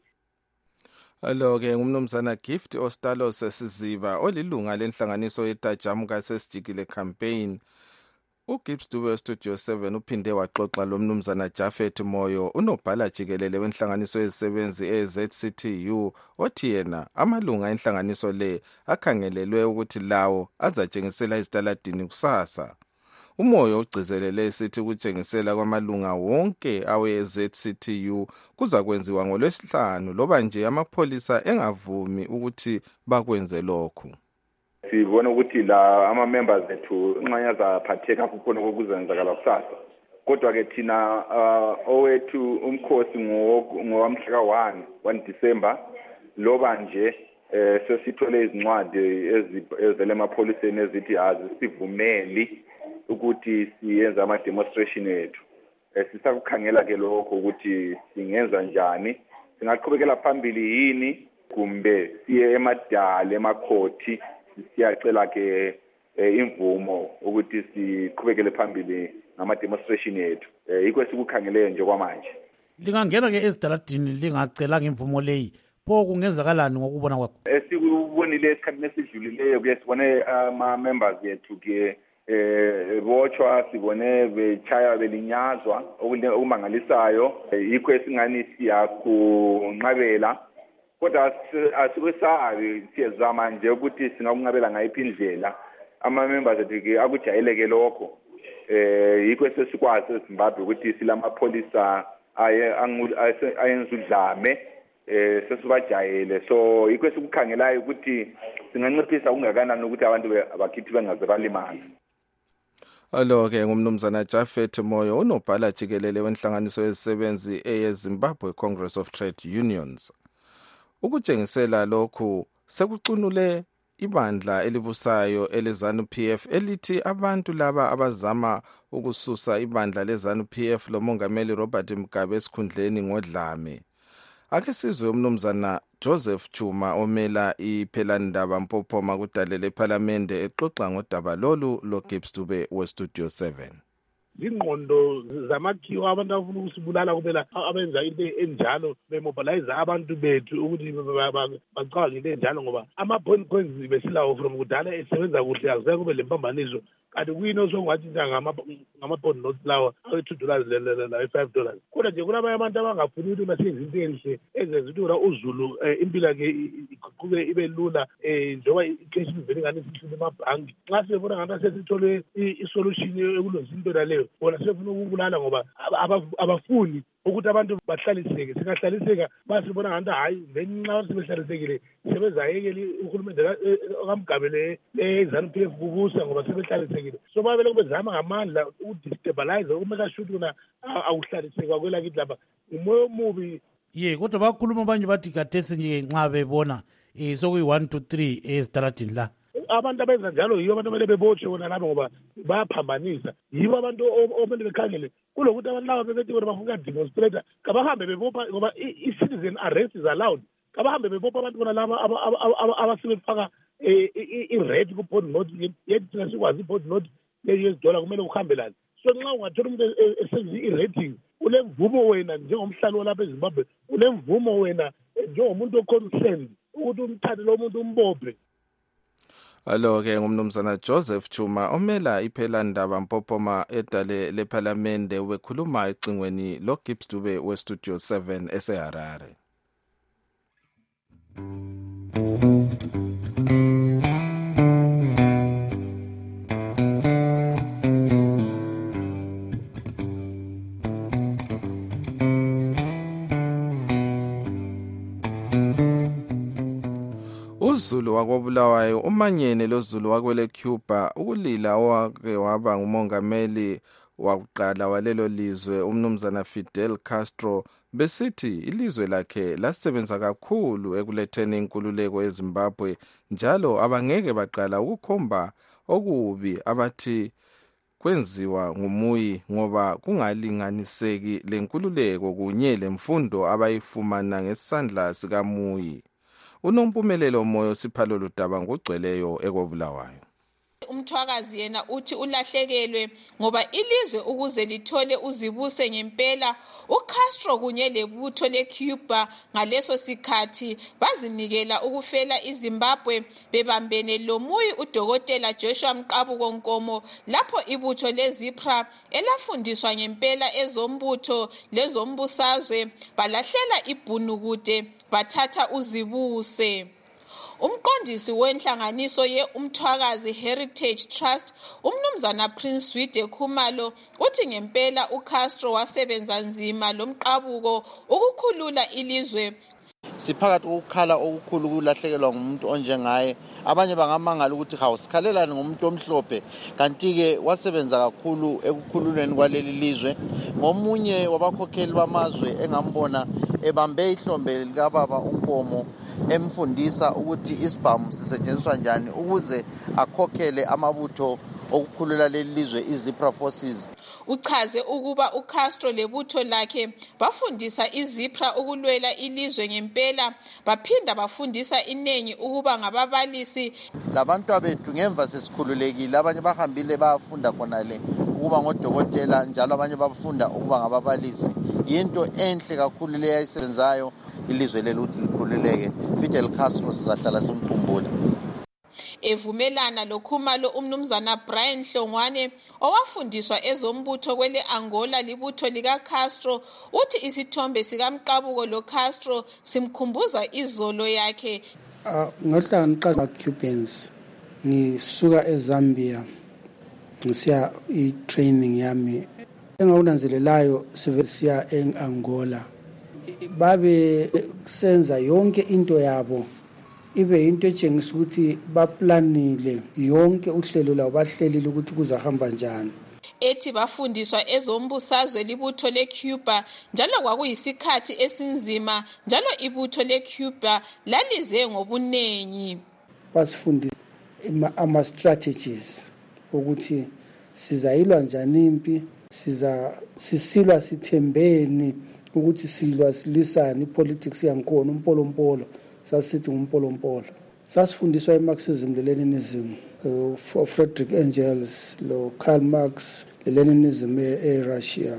Alo-ke ngumnumzana Gift Ostalos Siziba olilunga lenhlanganiso yetajamuka sesijikile campaign. uGibbs Dube Studio seven uphinde waxoxa lo mnumzana Jafet Moyo unobhala jikelele wenhlanganiso yezisebenzi e-Z C T U othi yena amalunga enhlanganiso le akhangelelwe ukuthi lawo azatshengisela izitaladini kusasa. Umoyo ugcizelele sithi ukutshengisela kwamalunga wonke awe-Z C T U kuza kwenziwa ngolwesihlanu loba nje amapholisa engavumi ukuthi bakwenze lokhu. sibona ukuthi la ama-members ethu nxanye azaphatheka kukhona kokuzenzakala kusasa. Kodwa-ke thina uh, owethu umkhosi ngowamhla ka-one one December loba nje eh sesithole izincwadi ezivela emapholiseni ezithi azisivumeli ukuthi siyenze ama-demonstration ethu. Sisakukhangela ke lokho ukuthi singenza njani, singaqhubekela phambili yini kumbe siye emadala emakhoti siyacela ke imvumo ukuthi siqhubekele phambili ngama-demonstration ethu. Yikho sikukhangeleyo nje kwamanje. Lingangena ke ezidaladini lingacela ngemvumo leyi, pho kungenzakalani ngokubona kwakho? Esikubonile esikhathini esidlulileyo ke sibone ama-members ethu ke eh botshwa, sibone bechaya belinyazwa okumangalisayo. Yikho esingani siyakunqabela, kodwa asikusabi, siyezama nje ukuthi singakunqabela ngayiphi indlela. Ama-members ethu ke akujayeleke lokho. Eh yikho sesikwazi eZimbabwe ukuthi silamapholisa ayenza udlame eh sesibajayele. So yikho sikukhangelayo ukuthi singanciphisa kungakanani ukuthi abantu abakithi bengaze balimala. Alo-ke ngumnumzana Jafet Moyo, unobhala jikelele wenhlanganiso yezisebenzi eyeZimbabwe Congress of Trade Unions. Ukutshengisela lokhu sekucunule ibandla elibusayo eleZANU P F elithi abantu laba abazama ukususa ibandla leZANU P F lomongameli Robert Mugabe esikhundleni ngodlame. Ake sizwe umnumzana Joseph Chuma omela iPhelandaba Mpophoma kudalele eParliamente exoxa ngodaba lolu loGibbs Dube weStudio seven. Ingqondo zamakhiwa abantu abafuna ukusibulala kubela abenza into enjalo bemobilize abantu bethu ukuthi bacabanga into enjalo ngoba ama-point coins besilawo from kudala esebenza kuhle akuze kube le mpambaniso. Kanti kuyini osongatshintsha ngama-point notes lawa awe-two dollars lawe-five dollars. Kodwa nje kulabanye abantu abangafuni ukuthi basenze into enhle ezenza ukuthi uZulu impilo yakhe iguquke ibe lula njengoba i-cash ivele ingane sihlule emabhanki. Nxa sibona ngathi sesithole isolution ekulungisa into naleyo, bona sefuna ukubulala ngoba abafuni ukuthi abantu bahlaliseke. Singahlaliseka basibona ngathi hayi ngenxa sebehlalisekile sebezayekele uhulumende kaMugabe leZANU P F kubusa ngoba sebehlalisekile. So babele kubezama ngamandla ukudestabilize ukumeka sure ukuthi awuhlaliseka kwelakithi lapha umoya omubi. Ye kodwa bakhuluma abanye bathi kathesi nje nxa bebona eh sokuyi one two three ezidaladini la. Abantu abenza njalo yibo abantu abele bebotshwe bona laba ngoba bayaphambanisa. Yibo abantu omele bekhangele kulokuthi abantu laba bebethi bona bafuna demonstrate kabahambe bebopha ngoba i-citizen arrest is allowed. Kabahambe bebopha abantu bona laba abasebefaka i-red ku-point note yethi thina sikwazi i-point note yezidola kumele uhambe lazi. So nxa ungathola umuntu esenza i-rating ulemvumo wena njengomhlali walapha eZimbabwe, ulemvumo wena njengomuntu o-concerned ukuthi umthathe lo muntu umbophe. Alo-ke ngumnumzana Joseph Chuma omela iPhelandaba Mpophoma edale leParliamente ubekhuluma ecingweni loGibbs Dube weStudio seven eseHarare. uZulu wakobulawayo umanyene loZulu wakwele Cuba ukulila owake waba ngumongameli wakuqala walelo lizwe umnumzana Fidel Castro besithi ilizwe lakhe lasebenza kakhulu ekuletheni inkululeko eZimbabwe njalo abangeke baqala ukukhomba okubi abathi kwenziwa ngumuyi ngoba kungalinganiseki lenkululeko kunye lemfundo abayifumana ngesandla sikamuyi. Unompumelelo Moyo Siphalelo Ludaba ngogcweleyo ekobulawayo. Umthwakazi yena uthi ulahlekelwe ngoba ilizwe ukuze lithole uzibuse ngempela uCastro kunye lebutho leCuba ngaleso sikhathi bazinikela ukufela iZimbabwe bebambene lomuyi uDokotela Joshua Mqabuko Nkomo lapho ibutho leZIPRA elafundiswa ngempela ezombutho lezombusazwe balahlela ibhunukude bathatha uzibuse. Umqondisi wenhlanganiso ye Umthwakazi Heritage Trust umnumzana Prince Wide Khumalo uthi ngempela uCastro wasebenza nzima lomqabuko ukukhulula ilizwe. siphakathi kokukhala okukhulu kulahlekelwa ngumuntu onjengaye. Abanye bangamangala ukuthi hawu sikhalelani ngomuntu omhlophe, kanti-ke wasebenza kakhulu ekukhululweni kwaleli lizwe. Ngomunye wabakhokheli bamazwe engambona ebambe ihlombe likababa uNkomo emfundisa ukuthi isibhamu sisetshenziswa njani ukuze akhokhele amabutho okukhulula leli lizwe iZipra Forces. Uchaze ukuba uCastro lebutho lakhe bafundisa iZipra ukulwela ilizwe ngempela, baphinda bafundisa inengi ukuba ngababalisi. Labantu abethu ngemva sesikhululekile, abanye bahambile bayafunda khonale ukuba ngodokotela, njalo abanye bafunda ukuba ngababalisi. Yinto enhle kakhulu le ayisebenzayo ilizwe lelo ukuthi likhululeke. Fidel Castro sizahlala simkhumbula. Evumelana lokhumalo umnumzana Brian Hlongwane owafundiswa ezombutho kwele Angola libutho lika Castro, uthi isithombe sikamqabuko lo Castro simkhumbuza izolo yakhe. Ngohlanga niqala Cubans ngisuka eZambia ngisiya i-training yami engakunanzelelayo siya eAngola, babe senza yonke into yabo ibe into etshengisa ukuthi baplanile yonke uhlelo labo, bahlelile ukuthi kuzahamba njani. Ethi bafundiswa ezombusazwe libutho leCuba njalo kwakuyisikhathi esinzima, njalo ibutho leCuba lalize ngobunengi. Basifundisa ama strategies ukuthi sizayilwa njani impi, siza sisilwa sithembeni ukuthi silwa silisani, politics yankona umpolompolo sasithi ngumpolompolo. Sasifundiswa iMarxism leLeninism, uh, Friedrich Engels lo Karl Marx leLeninism eRussia.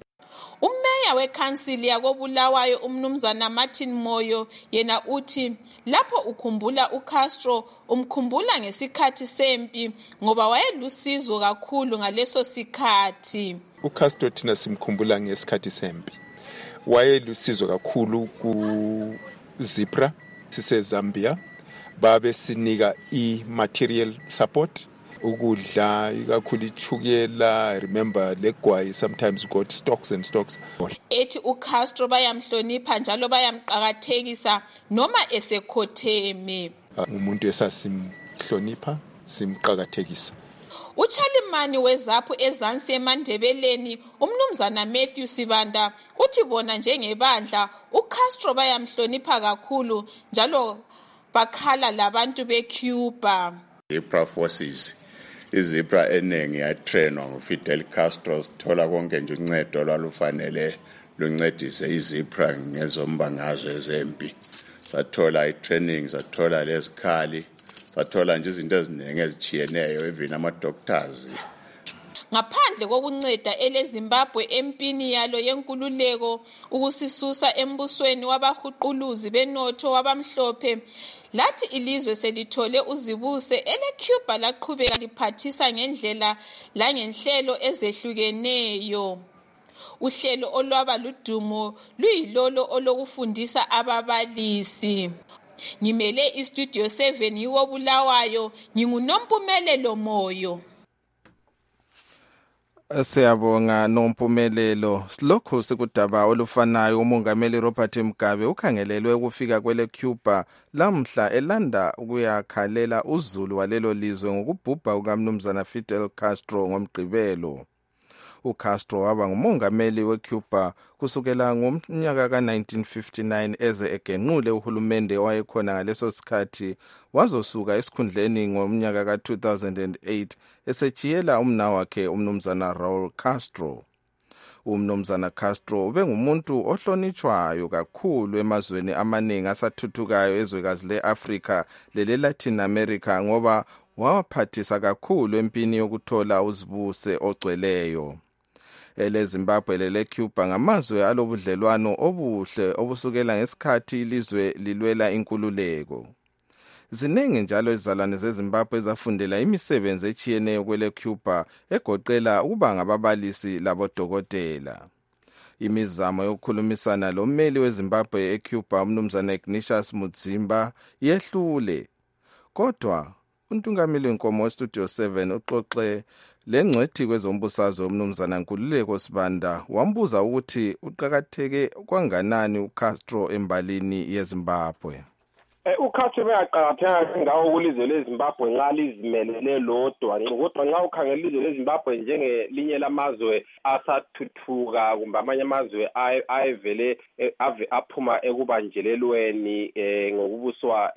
Umeya weCouncil yakobulawayo umnumzana Martin Moyo yena uthi lapho ukhumbula uCastro umkhumbula ngesikhathi sempi ngoba wayelusizo kakhulu ngaleso sikhathi. uCastro thina simkhumbula ngesikhathi sempi, wayelusizo kakhulu ku Zipra siseZambia, babe sinika i-material support, ukudla ikakhulu ichukela. Remember legwayi sometimes got stocks and stocks. Ethi uCastro bayamhlonipha njalo bayamqakathekisa noma esekhotheme. Umuntu esasimhlonipha simqakathekisa. Uchalimani wezaphu ezansi eMandebeleni umnumzana Matthew Sibanda uthi bona njengebandla uCastro bayamhlonipha kakhulu njalo bakhala labantu beCuba. Zipra Forces, iZipra enengi yatrainwa nguFidel Castro, sithola konke nje uncedo lwalufanele luncedise iZipra ngezombangazwe zempi. Sathola i-training, sathola lezikhali, sathola nje izinto eziningi ezichiyeneyo, even ama-doctors. Ngaphandle kokunceda eleZimbabwe empini yalo yenkululeko ukusisusa embusweni wabahuquluzi benotho wabamhlophe, lathi ilizwe selithole uzibuse eleCuba laqhubeka liphathisa ngendlela langenhlelo ezehlukeneyo. Uhlelo olwaba ludumo luyilolo olokufundisa ababalisi. Ngimele iStudio seven yiwo Bulawayo, nginguNompumelelo Moyo. Siyabonga Nompumelelo. Silokhu sikudaba olufanayo, umongameli Robert Mugabe ukhangelelwe ukufika kwele Cuba lamhla elanda ukuyakhalela uzulu walelo lizwe ngokubhubha kukamnumzana Fidel Castro ngomgqibelo. uCastro waba ngumongameli weCuba kusukela ngomnyaka ka nineteen fifty-nine eze egenqule uhulumende owayekhona ngaleso sikhathi, wazosuka esikhundleni ngomnyaka ka two thousand eight esejiyela umnawakhe umnumzana Raul Castro. Umnumzana Castro ube ngumuntu ohlonitshwayo kakhulu emazweni amaningi asathuthukayo ezwekazi leAfrika leleLatin America ngoba wawaphathisa kakhulu empini yokuthola uzibuse ogcweleyo. eleZimbabwe leleCuba ngamazwe alobudlelwano obuhle obusukela ngesikhathi ilizwe lilwela inkululeko. Ziningi njalo izalwane zeZimbabwe ezafundela imisebenzi echiyeneyo kweleCuba egoqela ukuba ngababalisi labodokotela. Imizamo yokukhulumisana lommeli weZimbabwe eCuba umnumzana Ignatius Mudzimba yehlule, kodwa uNtungameli Nkomo weStudio seven uxoxe lengcwethi kwezombusazwe umnumzana Nkululeko Sibanda wambuza ukuthi uqhakatheke kwanganani uCastro embalini yeZimbabwe. uCastro bekaqhakatheka ngawo kulizwe leZimbabwe nxa lizimelele lodwa, kodwa nxa ukhangela ilizwe leZimbabwe njengelinye lamazwe asathuthuka kumbe amanye amazwe ayevele ave aphuma ekubanjelelweni ngokubuswa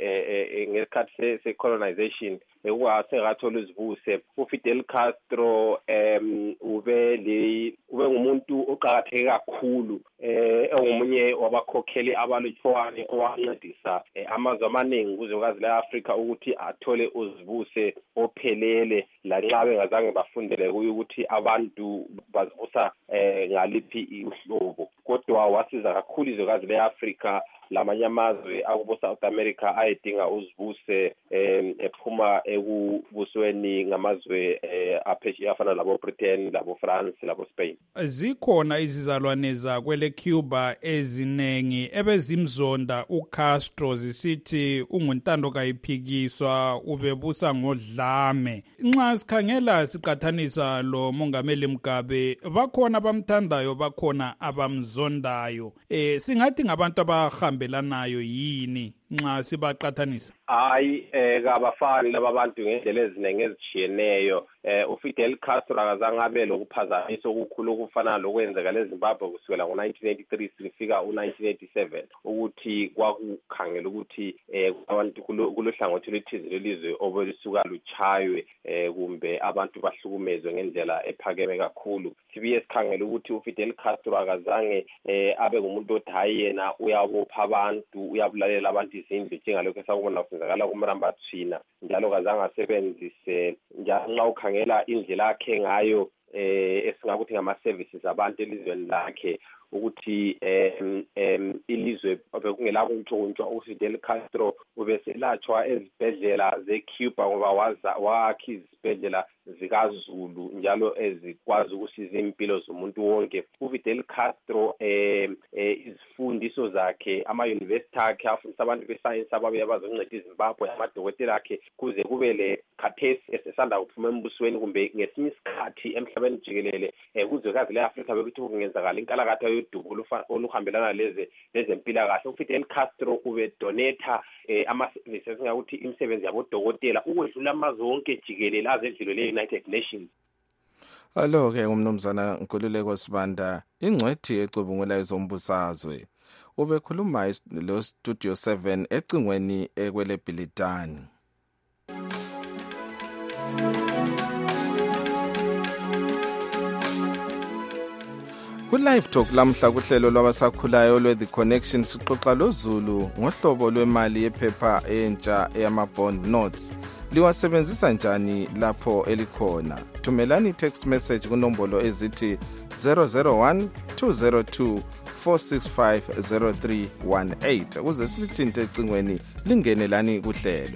ngesikhathi se-colonization kungasengathola izibuse. uFidel Castro um ube le ube ngumuntu oqhakatheke kakhulu engomunye wabakhokheli abalutshwane owancedisa amazwe amaningi kuzwekazi le-Afrika ukuthi athole uzibuse ophelele lanxa bengazange bafundele kuyo ukuthi abantu bazibusa ngaliphi uhlobo, kodwa wasiza kakhulu izwekazi le-Afrika lamanye amazwe akubo South America ayedinga uzibuse ephuma ekubusweni ngamazwe aphesheya afana labo Britain, labo France, labo Spain. Zikhona izizalwane zakwele Cuba ezinengi ebezimzonda uCastro zisithi unguntando kayiphikiswa ubebusa ngodlame. Nxa sikhangela siqathanisa lo mongameli Mugabe, bakhona abamthandayo bakhona abamzondayo. Eh singathi ngabantu abahambelanayo yini nxa sibaqathanisa? Hayi eh kabafani laba bantu ngendlela eziningi ezitshiyeneyo. Eh uFidel Castro akazange abe lokuphazamisa okukhulu okufana lokwenzeka leZimbabwe kusukela ngo nineteen eighty-three sifika u nineteen eighty-seven ukuthi kwakukhangela ukuthi eh abantu kulohlangothi lwethize lelizwe obelisuka luchaywe eh kumbe abantu bahlukumezwe ngendlela ephakeme kakhulu. Sibiye sikhangela ukuthi uFidel Castro akazange eh abe ngumuntu othi hayi yena uyabopha abantu uyabulalela abantu izindlu njengalokho esakubona kwenzakala kuMrambathina, njalo kazange asebenzise njalo nxa ukhangela indlela yakhe ngayo eh esingakuthi ngama services abantu elizweni lakhe ukuthi em em ilizwe bekungela kuntshontshwa uFidel Castro ubeselatshwa ezibhedlela zeCuba ngoba waza wakhi izibhedlela zikaZulu njalo ezikwazi ukusiza impilo zomuntu wonke. uFidel Castro eh izifundiso zakhe ama university akhe afundisa abantu bescience ababuye bazonceda iZimbabwe amadokotela akhe kuze kube le khathesi esesanda kuphuma embusweni kumbe ngesinye isikhathi emhlabeni jikelele kuzwekazi leAfrika bekuthi kungenzakala inkalakatha yodumo oluhambelana leze lezempilakahle. uFidel Castro ube donata ama services ngakuthi imisebenzi yabodokotela ukwedlula amazwe wonke jikelele azedlule le United Nations. Alo ke umnumzana Nkululeko Sibanda ingcwethi ecubungula izombusazwe ubekhuluma lo Studio seven ecingweni ekwele Bhilitani. Ku-Live Talk lamhla kuhlelo lwabasakhulayo lwe-The Connection siqoqa loZulu ngohlobo lwemali yephepha entsha eyama-bond notes. Liwasebenzisa njani lapho elikhona? Thumelani text message kunombolo ezithi zero zero one two zero two four six five zero three one eight ukuze silithinte ecingweni lingene lani kuhlelo.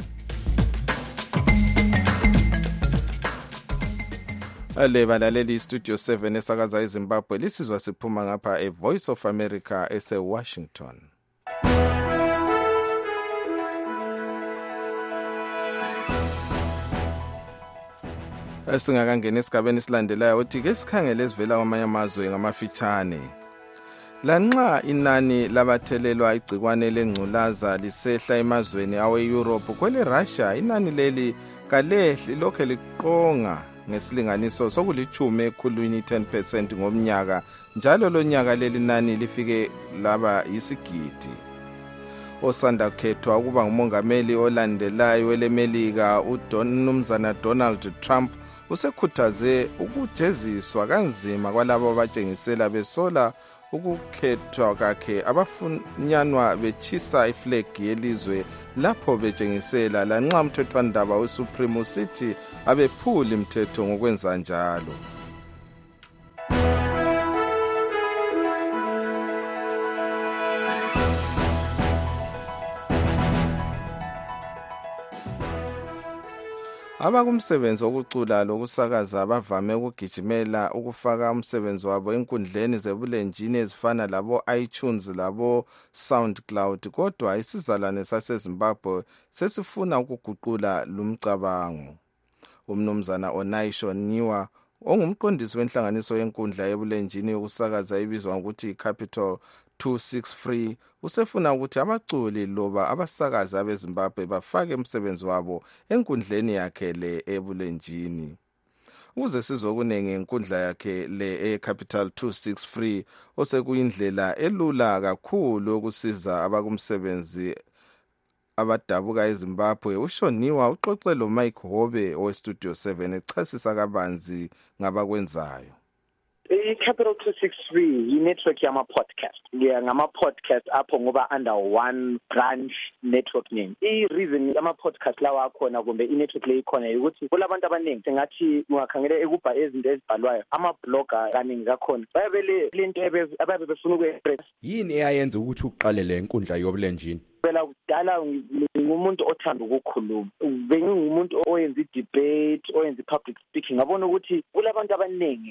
Ale balaleli Studio seven esakaza eZimbabwe lisizwa siphuma ngapha e Voice of America ese Washington. Singakangena esigabeni silandelayo uthi ke sikhangele esivela kwamanye amazwe ngamafitshane. Lanxa inani labathelelwa igcikwane lengculaza lisehla emazweni awe-Europe kwele Russia inani leli kalehli lokho liqonga ngesilinganiso sokulithumi ekhulwini ten percent ngomnyaka, njalo lo nyaka leli nani lifike laba yisigidi. Osanda kukhethwa ukuba ngumongameli olandelayo welemelika uMnumzana Donald Trump usekhuthaze ukujeziswa kanzima kwalabo abatshengisela besola ukukhethwa kwakhe abafunyanwa bechisa iflegi yelizwe lapho betshengisela lanxa umthethwandaba weSupreme usithi abephuli imithetho ngokwenza njalo. Abakumsebenzi wokucula lokusakaza bavame ukugijimela ukufaka umsebenzi wabo enkundleni zebulenjini ezifana labo iTunes labo SoundCloud, kodwa isizalwane saseZimbabwe sesifuna ukuguqula lumcabango. umnumzana Onaisho Niwa ongumqondisi wenhlanganiso yenkundla yebulenjini yokusakaza ibizwa ngokuthi Capital two sixty-three usefuna ukuthi abaculi loba abasakazi abeZimbabwe bafake umsebenzi wabo enkundleni yakhe le ebulenjini. Ukuze sizokunenge inkundla yakhe le eCapital two sixty-three osekuyindlela elula kakhulu ukusiza abakumsebenzi abadabuka eZimbabwe, uShoniwa uxoxe lo Mike Hobe oweStudio seven echasisa kabanzi ngabakwenzayo. iCapital two sixty-three yi-network yama-podcast yeah, ngama-podcast apho ngoba under one branch network name. I-reason yama-podcast lawa akhona kumbe i-network le ikhona ukuthi kulabantu abaningi sengathi ungakhangela ekubha ezinto ezibhalwayo ama-blogger kaningi kakhona bayabe lento ababe befuna ukwe-express. Yini eyayenza ukuthi uqale le nkundla yobulenjini? Phela kudala ngumuntu othanda ukukhuluma, bengingumuntu oyenza i-debate, oyenza i-public speaking. Ngabona ukuthi kulabantu abaningi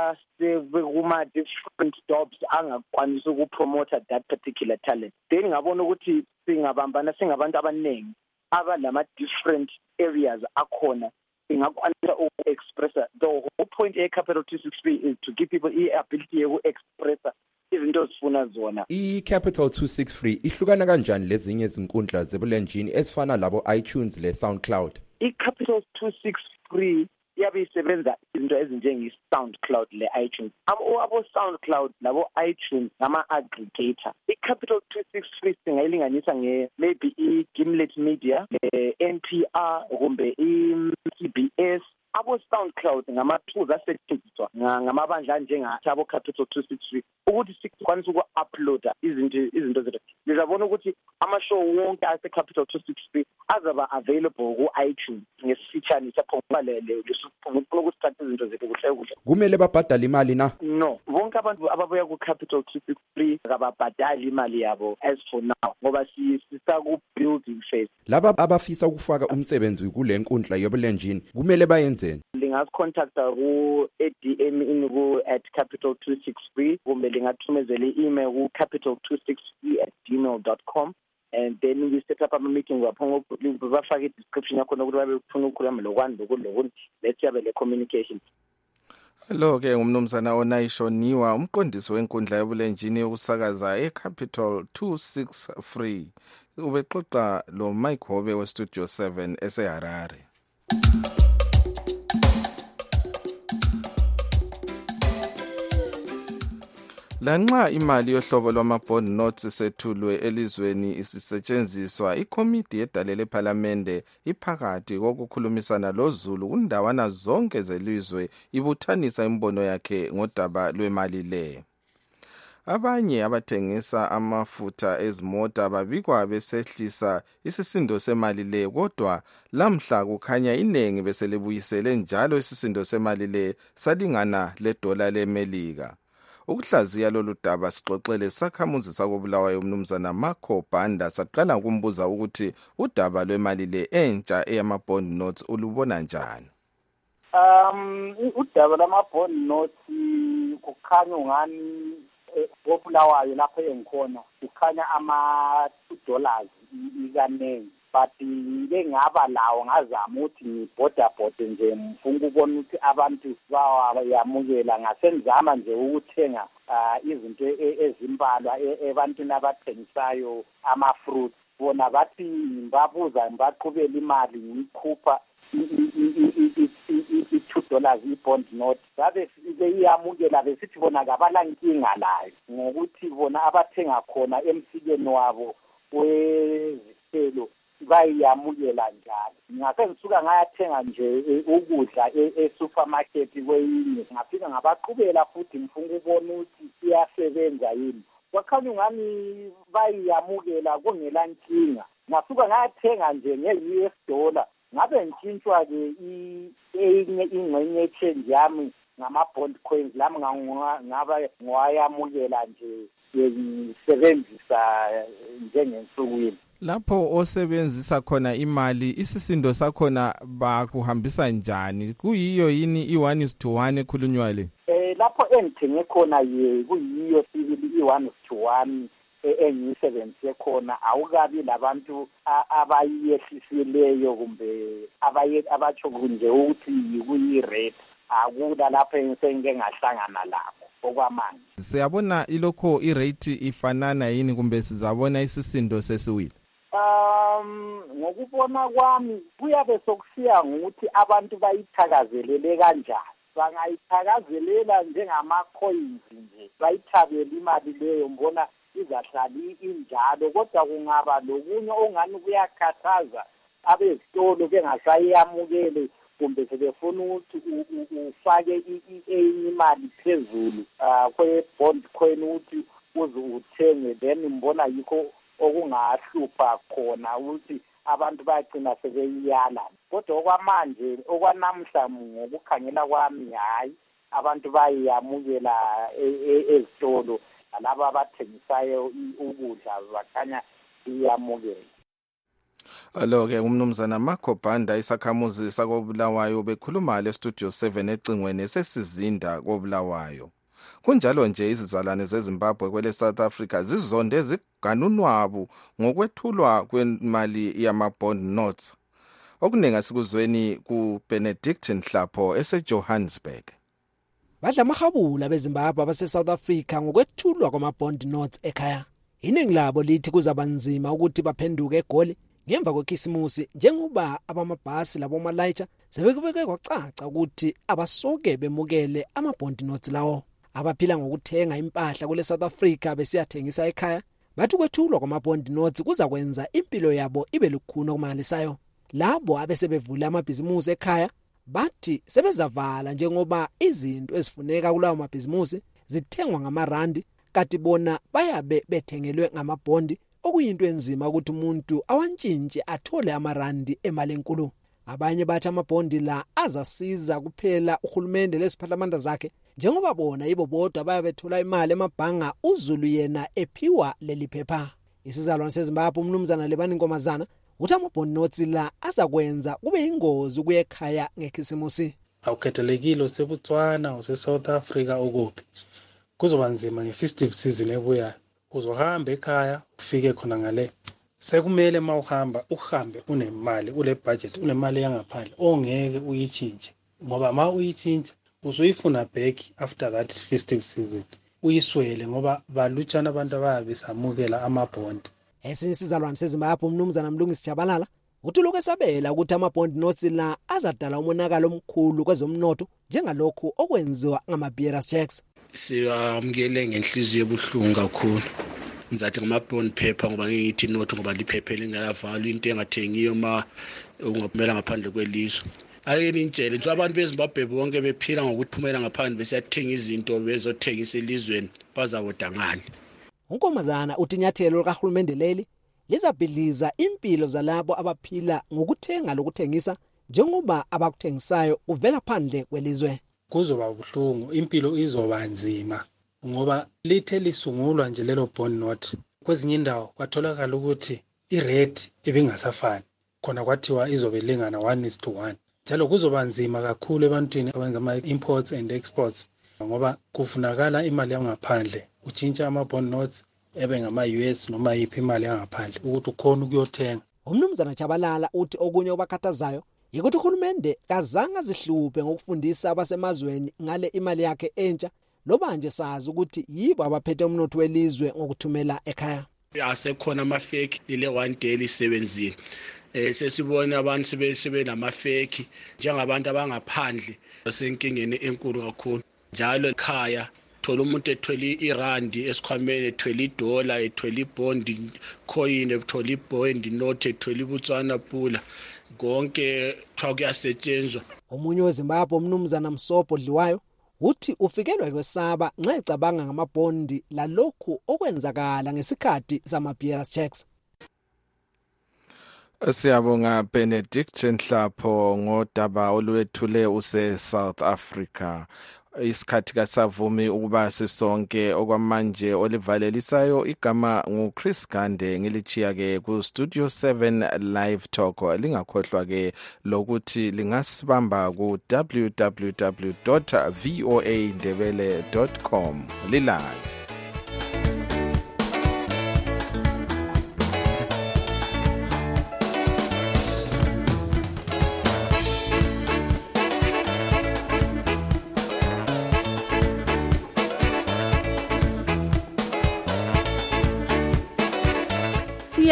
abasebekuma different jobs angakwanisa ukupromote that particular talent. Then ngabona ukuthi singabambana singabantu abaningi abalama different areas akhona ingakwanisa uku-expressa. The whole point e-Capital two sixty-three is to give people i-ability yoku-expressa izinto zifuna zona. I-Capital two sixty-three ihlukana kanjani lezinye izinkundla zebulenjini ezifana labo iTunes le SoundCloud? I-Capital two sixty-three yabe isebenza izinto ezinjenge-SoundCloud le iTunes. Abo SoundCloud labo iTunes ngama-aggregator. I-Capital two sixty-three singayilinganisa nge maybe i-Gimlet Media, N P R kumbe i-C B S. Abo SoundCloud ngama-tools asetshenziswa ngamabandla njengathi abo Capital two sixty-three ukuthi sikwanise uku-uploada izinto izinto zethu. Nizabona ukuthi ama-show wonke ase-Capital two sixty-three azaba available ku-iTunes ngesifitshane saphongalele lesifuna ukusthatha izinto zethu kuhle kuhle. Kumele babhadale imali na? No, bonke abantu ababuya ku-Capital two sixty-three ababhadali imali yabo as for now ngoba sisaku-building phase. Laba abafisa ukufaka umsebenzi kule nkundla yobulenjini kumele bayenze. Lingascontacta ku-A D M in ku at capital two sixty-three kumbe lingathumezela i-email ku capital two sixty at gmail dot com and then we set up a meeting lapho bafake i-description yakho nokuthi babe ufuna ukukhuluma lokwani lokuthi let's have le communication. Lo ke ngumnumzana Onaisho Niwa umqondisi wenkundla yobulenjini yokusakaza eCapital two sixty-three ubexoxa lo Mike Hobe weStudio seven eseHarare. Lanxa imali yohlobo lwama-bond notes isethulwe elizweni isisetshenziswa, ikomiti edalele ePhalamende iphakathi kokukhulumisana loZulu kundawana zonke zelizwe ibuthanisa imbono yakhe ngodaba lwemali le. Abanye abathengisa amafutha ezimota babikwa besehlisa isisindo semali le, kodwa lamhla kukhanya inengi beselibuyisele njalo isisindo semali le salingana ledola leMelika. Ukuhlaziya lolu daba sixoxele sakhamuzi sakobulawayo umnumzana Marco Banda saqala ukumbuza ukuthi udaba lwemali le entsha eyama-bond notes ulubona njani. Um udaba lama-bond notes kukhanya ungani obulawayo lapho engikhona kukhanya ama two dollars ikanengi but ngengaba lawo ngazama ukuthi ngibhodabhode nje mfuna ukubona ukuthi abantu bayamukela ngasenzama nje ukuthenga izinto ezimbalwa ebantwini abathengisayo ama-fruits bona bathi ngibabuza ngibaqhubela imali ngiyikhupha i-two dollars i-bond note babe beyamukela besithi bona kabalankinga layo ngokuthi bona abathenga khona emsikeni wabo wezithelo bayamukela njalo. Ngase ngisuka ngayathenga nje ukudla e-supermarket kweyinye ngafika ngabaqhubela futhi ngifuna ukubona ukuthi iyasebenza yini. Kwakhanya ngani bayamukela kungela nkinga. Ngasuka ngayathenga nje nge-U S dollar ngabe ngitshintshwa ke enye ingxenye exchange yami ngama-bond coins lami ngaba ngwayamukela nje ngisebenzisa njengensukwini. Lapho osebenzisa khona imali isisindo sakhona bakuhambisa njani? Kuyiyo yini i-one is to one ekhulunywa le? Eh lapho engithenge khona ye kuyiyo sibili i-one is to one engiyisebenzise khona awukabi labantu abayehlisileyo kumbe abatsho nje ukuthi kuyi-rate akula lapho engike ngahlangana lapho okwamanje. Siyabona ilokho irate ifanana yini kumbe sizabona isisindo sesiwile? Um ngokubona kwami kuyabe sokusiya ngokuthi abantu bayithakazelele kanjani. Bangayithakazelela njengama-coins nje bayithabele imali leyo mbona izahlali injalo, kodwa kungaba lokunye ongani kuyakhathaza abezitolo bengasayamukele kumbe sebefuna ukuthi ufake enye imali phezulu kwe-bond coin ukuthi uze uthenge, then mbona yikho okungahlupha khona ukuthi abantu bayagcina sebeyiyala. Kodwa okwamanje okwanamhla ngokukhangela kwami hayi abantu bayiyamukela ezitolo, laba abathengisayo ukudla bakhanya iyamukela. Alo-ke umnumzana Marco Banda isakhamuzi sakobulawayo bekhuluma le studio seven ecingweni esesizinda kobulawayo. Kunjalo nje izizalwane zeZimbabwe kwele South Africa zizonde ziganunwabu ngokwethulwa kwemali yama-bond notes. Okuningi sikuzweni ku Benedict Nhlapho eseJohannesburg. Badla mahabula beZimbabwe base South Africa ngokwethulwa kwama-bond notes ekhaya. Iningi labo lithi kuzabanzima ukuthi baphenduke egoli ngemva kwekhisimusi njengoba abamabhasi labo malayitsha sebekubeke kwacaca ukuthi abasoke bemukele ama-bond notes lawo. Abaphila ngokuthenga impahla kule South Africa besiyathengisa ekhaya bathi kwethulwa kwama-bond notes kuza kwenza impilo yabo ibe lukhuni okumangalisayo. Labo abesebevula amabhizimusi ekhaya bathi sebezavala njengoba izinto ezifuneka kulawo mabhizimusi zithengwa ngamarandi kanti bona bayabe bethengelwe ngamabhondi okuyinto enzima ukuthi umuntu awantshintshi athole amarandi emali enkulu. Abanye bathi amabhondi la azasiza kuphela uhulumende lesiphathamandla zakhe njengoba bona yibo bodwa bayabethola imali emabhanga uZulu yena ephiwa leli phepha. Isizalwane seZimbabwe umnumzana Lebani Nkomazana uthi amabhondi notes la azakwenza kube ingozi ukuya ekhaya ngekhisimusi. Awukhethelekile useBotswana useSouth Africa ukuphi kuzoba nzima nge-festive season ebuya uzohamba ekhaya ufike khona ngale sekumele mawuhamba uhambe unemali ule budget unemali yangaphandle ongeke uyichinje ngoba ma uyichinje uzuyifuna back after that festive season uyiswele ngoba balutshana abantu ababe samukela amabond. Esinye isizalwane seZimbabwe umnumzana Mlungisi Jabalala uthi lokho esabela ukuthi amabond notes la azadala umonakalo omkhulu kwezomnotho njengalokho okwenziwa ngama-bearers checks. Siyamukele ngenhliziyo ebuhlungu kakhulu. Ngizathi ngama-bond paper ngoba ngiyithi note ngoba liphephe lingalavalwa into engathengiyo ma ungaphumela ngaphandle kwelizwe. Ayini intshele nje abantu beZimbabwe bonke bephila ngokuphumela ngaphandle besiyathenga izinto bezothengisa elizweni bazawoda ngani. Unkomazana uthi inyathelo likahulumende leli lizabhidliza impilo zalabo abaphila ngokuthenga lokuthengisa njengoba abakuthengisayo kuvela phandle kwelizwe. Kuzoba buhlungu, impilo izoba nzima ngoba lithe lisungulwa nje lelo bond note kwezinye indawo kwatholakala ukuthi irate ibingasafani khona kwathiwa izobe lingana one is to one. Njalo kuzoba nzima kakhulu ebantwini abenza ama-imports and exports ngoba kufunakala imali yangaphandle utshintsha ama-bond notes ebe ngama-U S noma yiphi imali yangaphandle ukuthi ukhona ukuyothenga. Umnumzana Jabalala uthi okunye obakhathazayo yikuthi uhulumende kazange zihluphe ngokufundisa abasemazweni ngale imali yakhe entsha loba nje sazi ukuthi yibo abaphethe umnotho welizwe ngokuthumela ekhaya. Asekhona ama-fake lile one day lisebenzile. Eh sesibona abantu sebe nama-fake njengabantu abangaphandle basenkingeni enkulu kakhulu. Njalo ekhaya thola umuntu ethwele irandi esikhwameni ethwele idola ethwele ibond coin ethwele ibond note ethwele iBotswana pula konke thwa kuyasetshenzwa. Omunye weZimbabwe umnumzana Msopo Dliwayo uthi ufikelwa kwesaba nxa ecabanga ngamabhondi lalokhu okwenzakala ngesikhathi sama-bearers checks. Siyabonga Benedict Nhlapho ngodaba olwethule use South Africa. Isikhathi kasavumi ukuba sisonke okwamanje olivalelisayo igama nguChris Gande ngilichiya ke ku Studio seven Live Talk. Lingakhohlwa ke lokuthi lingasibamba ku w w w dot voa ndebele dot com lilayo.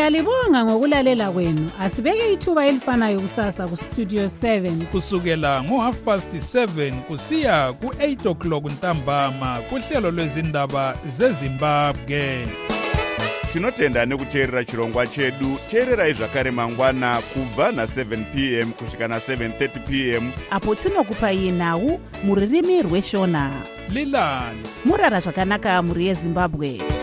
Siyalibonga ngokulalela kwenu. Asibeke ithuba elifanayo kusasa ku Studio seven kusukela ngo half past seven kusiya ku eight o'clock ntambama kuhlelo lwezindaba zeZimbabwe. Tinotenda nekuteerera chirongwa chedu. Teererai zvakare mangwana kubva na seven p m kusvika na seven thirty p m apo tinokupai nhau muririmi rweshona. Lilani murara zvakanaka muri yeZimbabwe.